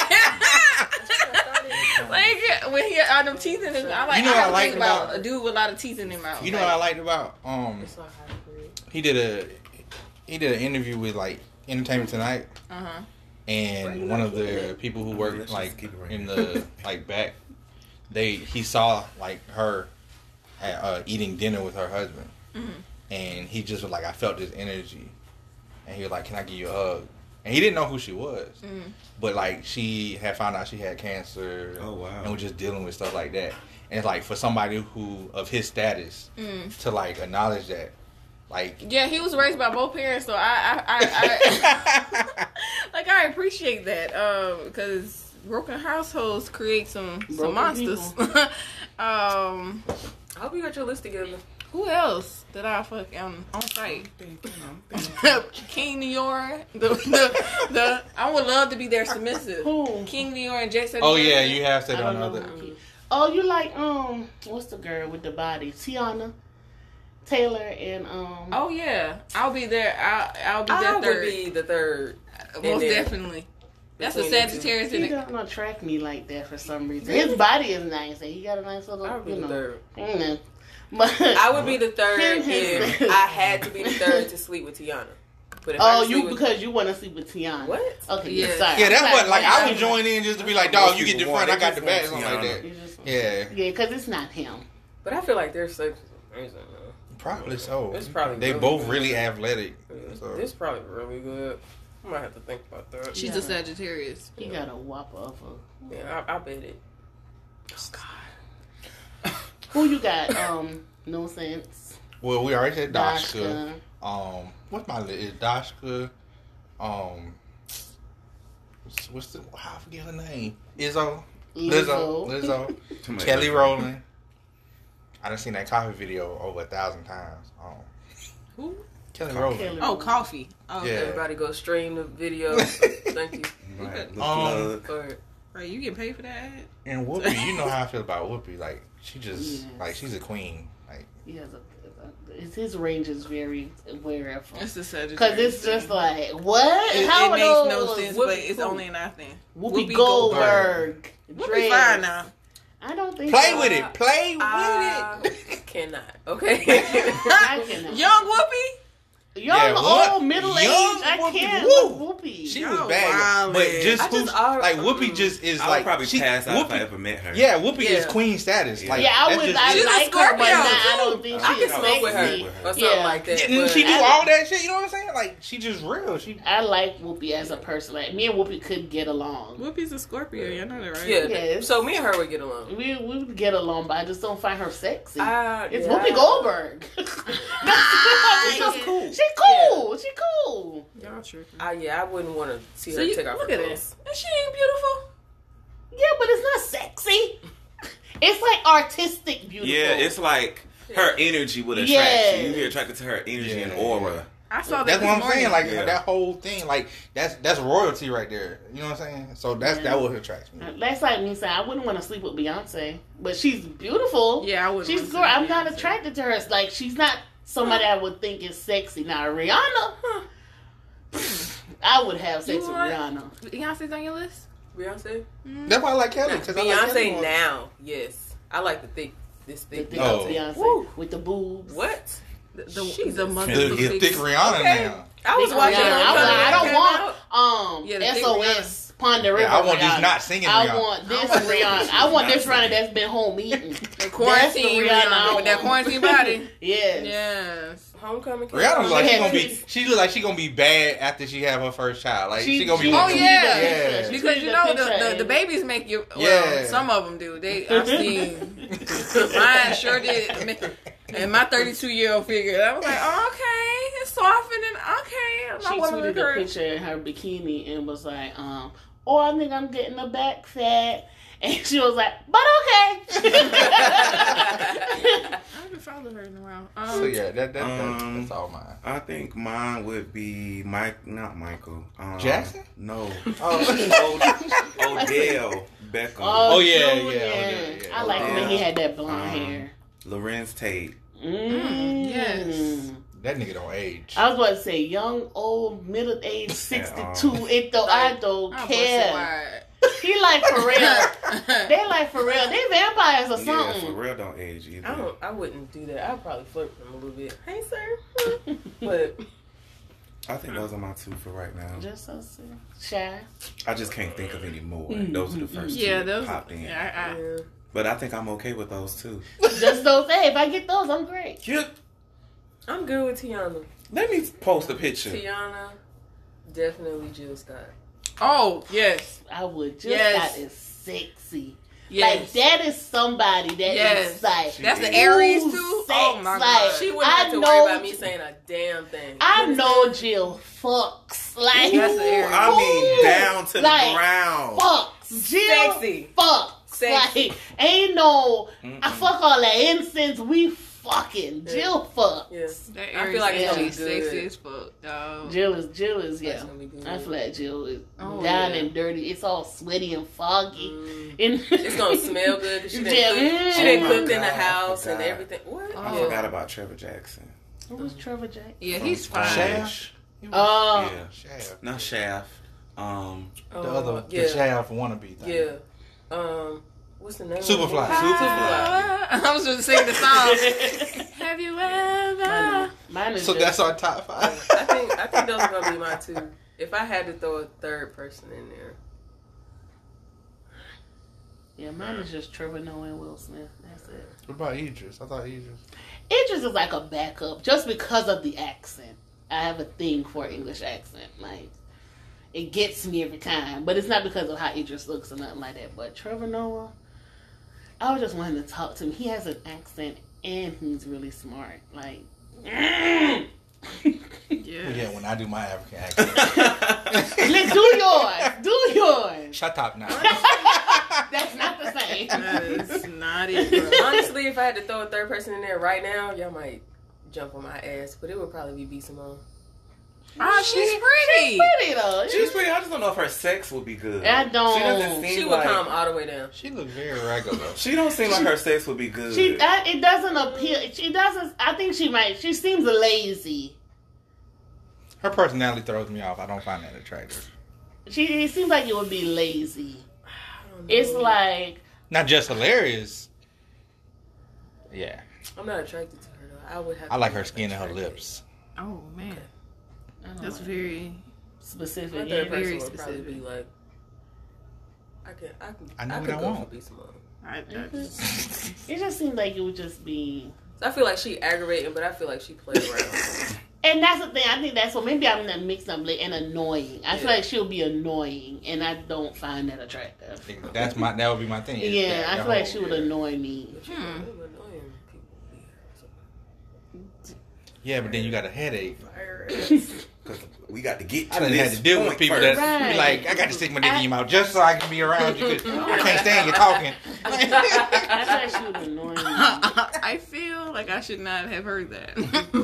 like when he had all them teeth in his. I like. You know I what I like liked about, about- a dude with a lot of teeth in his mouth. You know what I liked about um It's not hybrid. he did a he did an interview with like Entertainment Tonight, Uh huh. and one of the people who Let's worked just like keep it right in here. the like back, they he saw like her at, uh, eating dinner with her husband, and he just was like, I felt this energy, and he was like, can I give you a hug? And he didn't know who she was, but like she had found out she had cancer. Oh, wow. And was just dealing with stuff like that. And it's like for somebody who of his status to like acknowledge that, like Yeah, he was raised by both parents, so I, I, I, I like I appreciate that um, because broken households create some some Broken monsters. um, I hope you got your list together. who else did I fuck on on site? King Dior, the, the the I would love to be their submissive. Who? King Dior and Jason. oh yeah, you have said I on don't know. other. who- Oh, you like um, what's the girl with the body? Tiana Taylor and um. Oh yeah, I'll be there. I'll I'll be I their would third. be the third. Most and then- definitely. That's a between the two. Sagittarius He in it. doesn't attract me like that for some reason. His body is nice, and he got a nice little, I would be you the know. third. Mm. But I would be the third Him, if him. I had to be the third to sleep with Tiana. But if I Oh, could you sleep with- because you want to sleep with Tiana. What? Okay, Yeah. yeah. Sorry. Yeah, that's I'm what like I yeah. would join in just to be like, dog, you get the front, I got the back, something like that. You just- Yeah, Yeah, because it's not him. But I feel like their sex is amazing. Man. probably so. It's probably they really both good. really athletic. Yeah, So. This probably really good. I might have to think about that. She's Yeah. a Sagittarius. He got a whopper of a. Yeah, I, I bet it. Oh God. Who you got? Um, no sense. Well, we already said Dashka. Dashka. Um, what's my list? Is Dashka? Um, what's, what's the? I forget her name. Izzo. Lizzo. Lizzo. Lizzo. Kelly Rowland. I done seen that coffee video over a thousand times. Um, Who? Kelly Rowland. Kelly Oh, Rowland. coffee. Oh, Yeah. Everybody go stream the video. Thank you. Right. Um, Go ahead. Right, you get paid for that? And Whoopi, you know how I feel about Whoopi. Like she just Yes. like she's a queen. Like He has a. His, his range is very wherever. It's the Sagittarius. Because it's just like what? It, How it are makes those? no sense, Whoopi but it's who? only an I thing. Whoopi, Goldberg. Whoopi Dreads. fine now. I don't think play so. with it. Play with I it. cannot. Okay. I cannot. Young Whoopi? Young, Yeah, what? old, middle Young aged. I I Whoopi, can't woo. with Whoopi. She Y'all was bad, wildin'. but just I just who's, al- like Whoopi mm. just is I would like probably she, pass out if I Whoopi, ever met her. yeah, Whoopi is Yeah. queen status. Like, yeah, I that's would. just I it. She's a like her, but Scorpio, nah, I too. don't think I I she's can smoke with her sexy. with her. or something Yeah. like that. And but she do I- all that shit. You know what I'm saying? Like she just real. She I like Whoopi as a person. Like me and Whoopi could get along. Whoopi's a Scorpio. You know that, right? yeah, Yes. so me and her would get along. We we would get along, but I just don't find her sexy. I, it's yeah, Whoopi I- Goldberg. She's just cool. She cool. She cool. Y'all tripping. I, yeah, I wouldn't want to see So her you, take off look her at clothes. this. And she ain't beautiful. Yeah, but it's not sexy. It's like artistic beautiful. Yeah, it's like her energy would attract Yes. you. You get attracted to her energy Yeah. and aura. I saw that. that's this what I'm morning. saying. Like Yeah. that whole thing. Like that's that's royalty right there. You know what I'm saying? So that's Yeah. that would attract me. That's like me saying I wouldn't want to sleep with Beyonce, but she's beautiful. Yeah, I wouldn't She's wanna good. sleep I'm with not Beyonce. attracted to her. It's like she's not somebody I would think is sexy. Now Rihanna, huh? I would have sex You with want- Rihanna. Beyonce's on your list? Beyonce? That's why I like Kelly. 'Cause I like Kelly Beyonce more. now, yes. I like the thick, this The thick. thick Oh. Beyonce Woo. with the boobs. What? The, the, Jesus. the mother The, of the six. thick Rihanna Okay. now. I was Thick watching. Rihanna. I, was like, I don't Came want out. um Yeah, the thick S O S Pon the River. Yeah, I want Rihanna. these not singing I Rihanna. want this I want Rihanna. I want this Rihanna that's been home eating. The quarantine That's the Rihanna Rihanna I with that want. quarantine body. Yes. Yes. Homecoming. came Rihanna out. was like She she had gonna be. titties. She look like she gonna be bad after she have her first child. Like she, She- gonna be. she- one Oh of them- yeah, yeah. She because did you the know picture the, the, and- the babies make you. Well, Yeah. some of them do. They I've seen. Mine sure did. And my thirty-two year old figure, I was like, oh, okay, it's softening. Okay, I'm She not one of tweeted the a girls. picture in her bikini and was like, um, oh, I think I'm getting a back fat. And she was like, but okay. I haven't followed her in a while. Um, So yeah, that, that, that Um, that's all mine. I think mine would be Mike, not Michael. Um, Jackson? No. Oh, Od- Odell Beckham. Oh, yeah, yeah, Julian. yeah, yeah. I like Oh, when yeah. he had that blonde Um, hair. Lorenz Tate. Mm. yes. that nigga don't age. I was about to say young, old, middle aged, sixty-two. um, It though I don't I bust it care. wide. He like for real. They like for real. They vampires or Yeah, for something. real, don't age either. I don't. I wouldn't do that. I'd probably flirt with him a little bit. Hey, sir. But I think those are my two for right now. Just so shy. I just can't think of any more. Mm, Those are the mm, first Yeah, two those. that popped in. Yeah, I, I, yeah. But I think I'm okay with those too. Just those. Hey, if I get those, I'm great. Yeah. I'm good with Tiana. Let me post a picture. Tiana, definitely Jill Scott. oh yes, I would. Just Yes. that is sexy. yes. Like that is somebody that is Yes. like. That's the Ooh, Aries too. sex, Oh my like- god. She wouldn't I have to know- worry about me saying a damn thing. I You know understand? Jill fucks. Like That's the Aries. I mean, Ooh. down to Like, the ground. fucks. Jill Sexy. fucks. Sexy. Like ain't no. I Mm-mm. fuck all that incense. We fucking. Yeah. Jill fucks. Yes. That I Aries feel like it's energy gonna be good. sexy as fuck, dog. Jill is Jill is yeah. That's gonna be good. I feel like Jill is Oh, down yeah. and dirty. It's all sweaty and foggy. Mm. And It's gonna smell good because she didn't Yeah. cook, she didn't Oh my cook in the God, I house and forgot. everything. What? Oh. I Yeah. forgot about Trevor Jackson. Who's Trevor Jack? Yeah, From he's fine. Shaft. Oh, Yeah. Shaft. Not Shaft. Um, The Uh, other, yeah. the Shaft wannabe thing. Yeah. Um, what's the name? Superfly. Of it? Superfly. I was just singing the song. Have you ever? mine is So just, that's our top five. I think I think those are gonna be my two. If I had to throw a third person in there, yeah, mine is just Trevor Noah and Will Smith. That's it. What about Idris? I thought Idris. Idris is like a backup just because of the accent. I have a thing for English accent. Like it gets me every time, but it's not because of how Idris looks or nothing like that. But Trevor Noah, I was just wanting to talk to him. He has an accent and he's really smart. Like, mm. Yeah. Yeah, when I do my African accent. Let's do yours. Do yours. Shut up now. That's not the same. That is not it, bro. honestly, if I had to throw a third person in there right now, y'all might jump on my ass, but it would probably be B. Simone. Oh, she's pretty. Pretty though. she's pretty. I just don't know if her sex would be good. I don't- She doesn't seem She would like. calm all the way down. She looks very regular. She don't seem like her sex would be good. She, I, it doesn't appeal. She doesn't. I think she might. She seems lazy. Her personality throws me off. I don't find that attractive. She. It seems like it would be lazy. I don't know. It's like Not just hilarious. Yeah. I'm not attracted to her though. I would have. I to like be her skin and her attracted. lips. Oh man. I don't That's know. very. specific. My Yeah, third very person would probably specific. be like, I can, I can, I know I what could I go want. for Beast Mode. I, I Mhm. just, it just seems like it would just be. So I feel like she aggravating, but I feel like she played around. And that's the thing. I think that's what maybe I'm not mixed up like, and annoying. I feel Yeah. like she'll be annoying, and I don't find that attractive. That's my. That would be my thing. is Yeah, that- I that feel like whole- she would yeah. annoy me. But you Hmm. know, annoying people. Yeah, but then you got a headache. Cause we got to get to I done this had to deal with point people first. that Right. be like, I got to stick my dick in your mouth just so I can be around you. 'Cause I can't stand you talking. I feel like she would annoy me. I feel like I should not have heard that.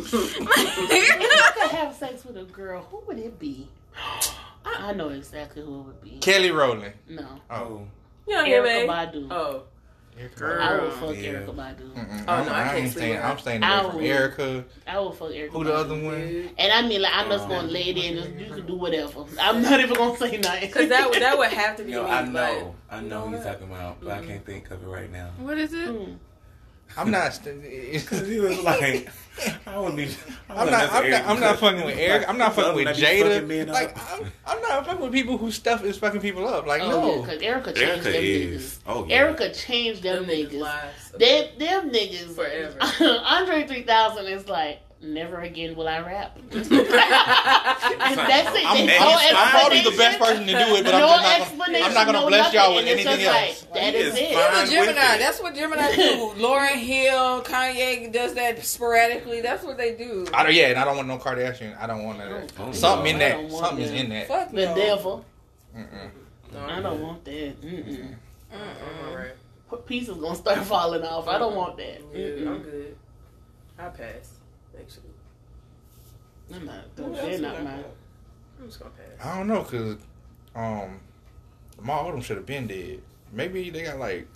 If I could have sex with a girl, who would it be? I know exactly who it would be. Kelly Rowland. No, Oh, Yeah, Erica yeah, Badu. Oh, Girl. I would fuck Yeah. Erica Badu. Mm-mm. Oh, I'm, no, I I can't ain't sleep staying. with her. I'm staying I away from would. Erica. I would fuck Erica. Who the Badu. other one? And I mean, like, I'm just gonna lay there and just, you can do whatever. I'm not even gonna say nothing. because that would that would have to be Yo, me. I like, know, I you know know what he's what? talking about, but I can't think of it right now. What is it? Hmm. I'm not. St- Cause he was like, I wouldn't be. I I'm not. I'm not. I'm not fucking with Eric. I'm not fucking with Jada. Like, Like, I'm, I'm not fucking with people whose stuff is fucking people up. Like, Oh, no. because Erica changed Erica them is. niggas. Oh yeah. Erica changed them, them niggas niggas. lives. Them, them niggas. Forever. Andre three thousand is like, never again will I rap. And that's it. I'm, There's I'm, no I'm probably the best explanation. person to do it, but No I'm, just not gonna, explanation. I'm not gonna no bless y'all with nothing. And it's anything just else. Like, that He is is it. fine. He's a with Gemini. it. That's what Gemini do. Lauren Hill, Kanye does that sporadically. That's what they do. I don't. Yeah, and I don't want no Kardashian. I don't want none of that. Oh, Something in I that. don't want Something is that. in that. Fuck The no. devil. Mm-mm. No, I don't want that. Mm-mm. I'm alright. Pieces gonna start falling off. I don't want that. Yeah, Mm-mm. I'm good. I pass. Actually, I'm not. Who else They're you not got? mine. I'm just gonna pass. I don't know, cause um, Lamar Odom should have been dead. Maybe they got like.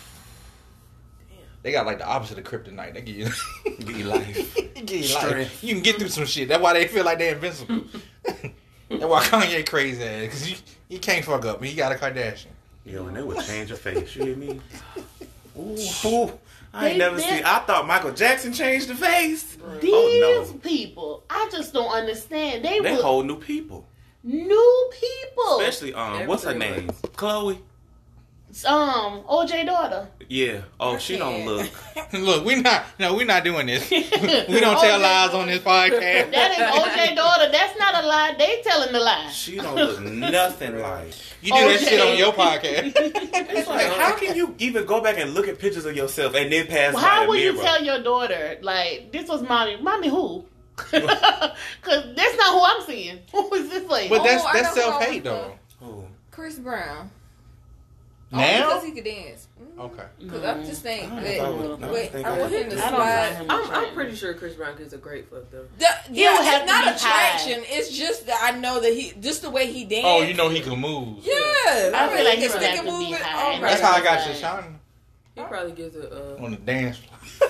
They got like the opposite of kryptonite. They give you, Give you life. give you life. Strength. You can get through some shit. That's why they feel like they're invincible. That's why Kanye crazy ass, because he, he can't fuck up. He got a Kardashian. Yo, and they would change your face. You hear me? Ooh, ooh. I ain't They- never they- seen. I thought Michael Jackson changed the face. These Oh, no. people, I just don't understand. They They were whole new people, new people. especially um, what's her Everything name? Chloe. Um, O J daughter. Yeah. Oh, she don't can't. look. Look, we're not. No, we're not doing this. We don't tell O J lies on this podcast. That is O J daughter. That's not a lie. They telling the lie. She don't look nothing like. You do that O J. shit on your podcast. It's like, how can you even go back and look at pictures of yourself and then pass Well, by how the will you mirror? tell your daughter like this was mommy? Mommy who? Because that's not who I'm seeing. Who is this like? But that's Oh, I that's know who I self hate want though. Who? Chris Brown. Now? Only because he could dance. Okay. Because I just think I that. don't know. Wait, I think I I want would him to do I don't slide. find him I'm, I'm attractive. pretty sure Chris Brown gives a great fuck though. The, yeah, would have it's not to be attraction. It's just that I know that he, just the way he dances. Oh, you know he can move. Yeah, I feel like he he can would stick have and to move be it. high. All That's right. how I got Right. Shoshana He probably gives a. Uh, on the dance floor.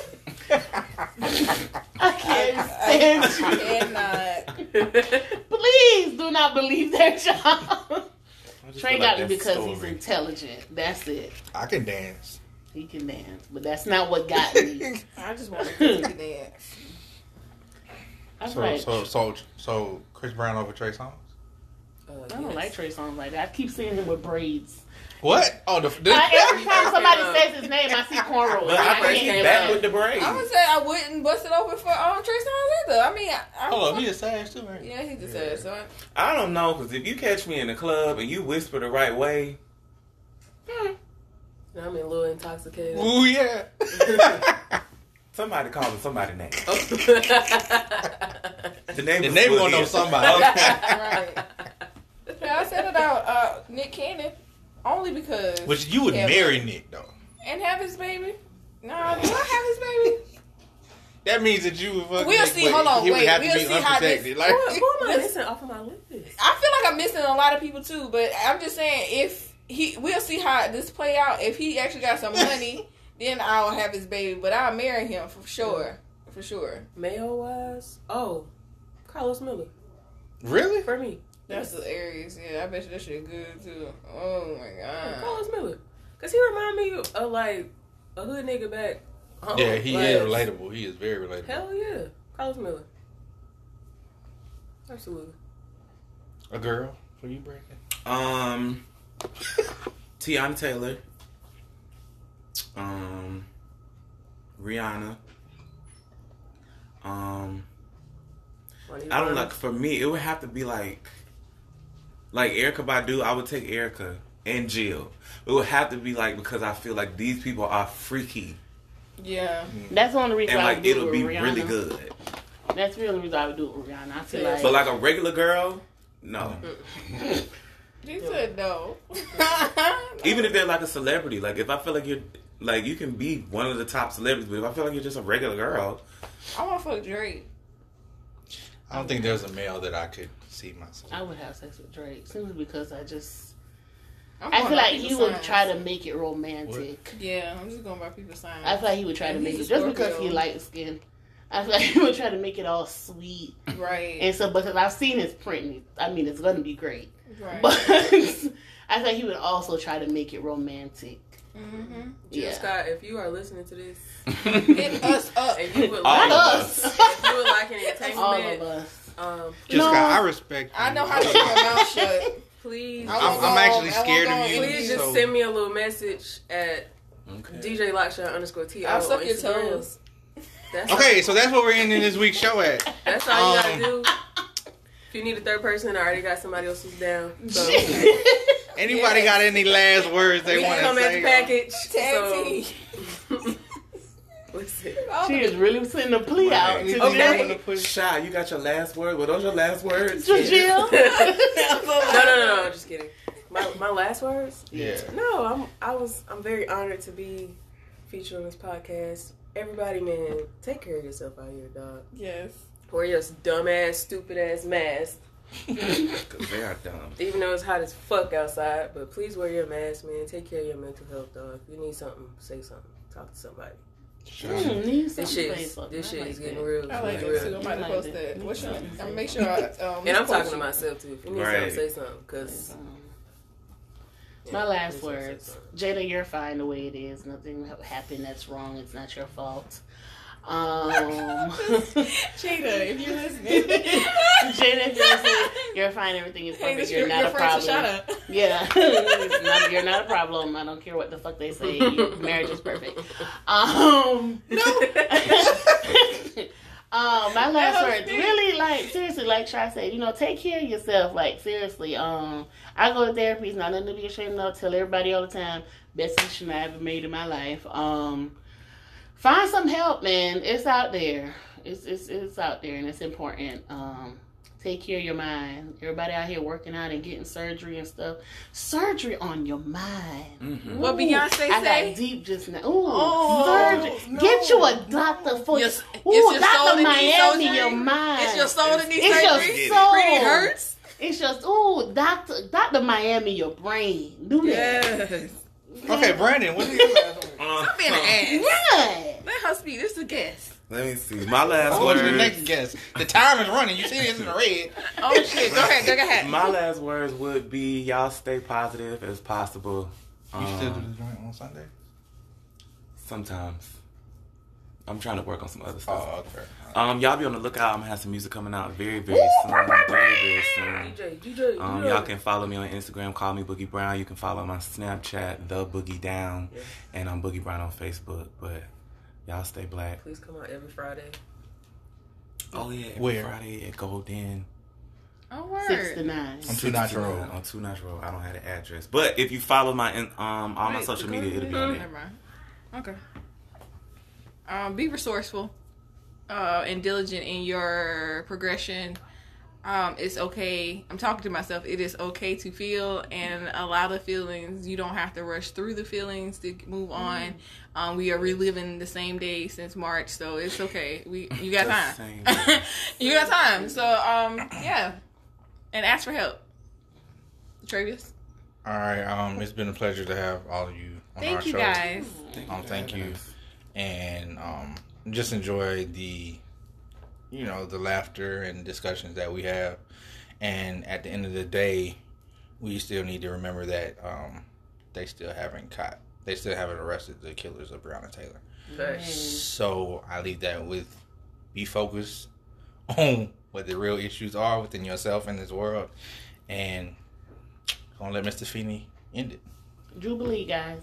I can't stand you. Cannot. Please do not believe that child. I just Trey feel got like me that's because the he's story. intelligent. That's it. I can dance. He can dance, but that's not what got me. I just want to dance. I'm So like, so so so Chris Brown over Trey Songz. uh, I don't yes. like Trey Songz like that. I keep seeing him with braids. What? Oh, the, the I, every time somebody says his name, I see cornrows. But I think can't he's back stand with the braids. I would say I wouldn't bust it open for um, Trey Songz either. I mean, I, I hold on, he a Sag too, right? yeah, he just said so. I don't know, because if you catch me in the club and you whisper the right way, I'm a little intoxicated. Ooh yeah. somebody calling somebody name. Oh. The name The is neighbor what gonna it know is. somebody. Right. Yeah, I said about uh, Nick Cannon only because. Which you would Yeah, marry Nick though. and have his baby. No, do I have his baby? That means that you would fuck We'll Nick, see, but hold on, he would wait, have we'll to be see how this- unprotected. Like, Who, who am I This- missing off of my list? I feel like I'm missing a lot of people too, but I'm just saying if he, we'll see how this play out. If he actually got some money, then I'll have his baby. But I'll marry him for sure, for sure. Male wise, oh, Carlos Miller really? for me. That's the Aries. Yeah, I bet you that shit good too. Oh my Yeah, god. Carlos Miller, cause he remind me of like a hood nigga back. home. Yeah, he Like, is relatable. He is very relatable. Hell yeah, Carlos Miller. Absolutely. A girl for you, Brandon? Um, Tiana Taylor. Um, Rihanna. Um, I don't like. For me, it would have to be like, like Erykah Badu. I would take Erykah and Jill. It would have to be like because I feel like these people are freaky. Yeah, that's the only reason. And I like would do it'll it be with Rihanna. really good. That's the only reason I would do it with Rihanna. I feel like, But like a regular girl, no. you said no. Even if they're like a celebrity, like if I feel like you're, like you can be one of the top celebrities, but if I feel like you're just a regular girl, I want to fuck Drake. I don't think there's a male that I could see myself. I would have sex with Drake simply because I just. I'm I going feel by like he people's would signs. try to make it romantic. Yeah, I'm just going by people's signs. I feel like he would try And to make he's it a just because Scorpio. he light skinned. I feel like he would try to make it all sweet Right. and so because I've seen his print. I mean, it's gonna be great, right. but I feel like he would also try to make it romantic. Mm-hmm. Jill Yeah. Scott, if you are listening to this, Hit us up. and you would All like, of us. if you would like an All of entanglement, us. um, Just No. got, I respect you. I know how to keep my mouth shut. please, I I'm, won't I'm go- actually I won't scared go of on you. please just so- send me a little message at okay. D J Lockshot underscore T O I'll on suck your Instagram. toes. That's Okay, so that's what we're ending this week's show at. all, that's all you Um, gotta do. If you need a third person, I already got somebody else who's down. So Anybody Yes. got any last words they we want to come at say? the package. Tag So team. listen. She is really sending a plea out to Anything Jill. you wanna push? Shy, you got your last word. Were those your last words? To Jill. no, no, no, no. Just kidding. My my last words. Yeah. No, I'm I was I'm very honored to be featured on this podcast. Everybody, man, take care of yourself out here, dog. Yes. Wear your dumbass, stupid ass mask. Because they are dumb. Even though it's hot as fuck outside, but please wear your mask, man. Take care of your mental health, dog. If you need something, say something. Talk to somebody. Mm, need This some shit, space is, up. this I shit like is getting that. real. I like It's it real. too. I'm about to I like post that. that. What's your, I like I'm that. make sure I, um, And I'm post talking to you. myself too. If you need Right. something, say something. Cause Um, My last Yeah, words. Jada, you're fine the way it is. Nothing happened that's wrong. It's not your fault. Um, Jada, if you're listening. Jada, if you're listening, you're fine. Everything is Hey, perfect. this You're your, not your a friend problem. Tashana. Yeah, It's not, you're not a problem. I don't care what the fuck they say. Your marriage is perfect. Um, no. um, my last That words, was really, like seriously, like Shy said, you know, take care of yourself. Like seriously, um, I go to therapy. It's not nothing to be ashamed of. Tell everybody all the time. Best decision I ever made in my life. Um, find some help, man. It's out there. It's it's it's out there, and it's important. Um. Take care of your mind. Everybody out here working out and getting surgery and stuff. Surgery on your mind. Mm-hmm. What Ooh, Beyonce I say? got deep just now. Ooh, Oh, surgery. no. Get you a doctor for Your- Ooh, it's your soul Doctor that needs Miami, surgery? your mind. It's your soul that needs It's surgery. your soul. Pretty hurts. It's just ooh, Doctor Doctor Miami, your brain. Do that. Yes. Okay, Brandon, what's your last word? Uh, Stop being an uh, ass. Right. Let her speak. This is a guest. Let me see. My last What's your words. next guess? The time is running. You see this in the red. Oh shit! Go ahead. Go ahead. My last words would be y'all stay positive as possible. You still do Um, the joint on Sunday? sometimes. I'm trying to work on some other stuff. Oh, okay. Um, y'all be on the lookout. I'm gonna have some music coming out very, very soon. Very, very soon. D J, D J, Um, D J. y'all can follow me on Instagram. Call me Boogie Brown. You can follow my Snapchat, The Boogie Down, Yes. and I'm Boogie Brown on Facebook. But y'all stay black. Please come out every Friday. Oh yeah, every Where? Friday at Golden. Oh word. Six to nine. On Two Notch Road. On Two Notch Road. I don't have the address, but if you follow my in- um all my Wait, social go media, ahead. it'll be on there. Never mind. Okay. Um, be resourceful, uh, and diligent in your progression. Um, it's okay. I'm talking to myself. It is okay to feel and allow the feelings. You don't have to rush through the feelings to move on. Um, we are reliving the same day since March, so it's okay. We you got The time. same day. You got time. So um, yeah, and ask for help. Travis. All right. Um, it's been a pleasure to have all of you on our Thank you show. guys. Um, thank you. And um, just enjoy the, you know, the laughter and discussions that we have. And at the end of the day, we still need to remember that um, they still haven't caught, they still haven't arrested the killers of Breonna Taylor. Facts. So I leave that with, be focused on what the real issues are within yourself and this world, and gonna let Mister Feeney end it. Jubilee, guys.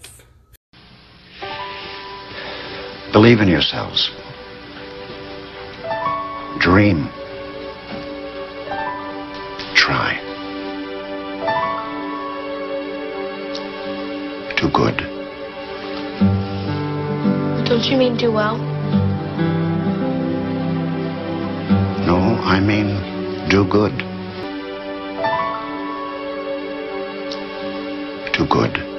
Believe in yourselves. Dream. Try. Do good. Don't you mean do well? No, I mean do good. Do good.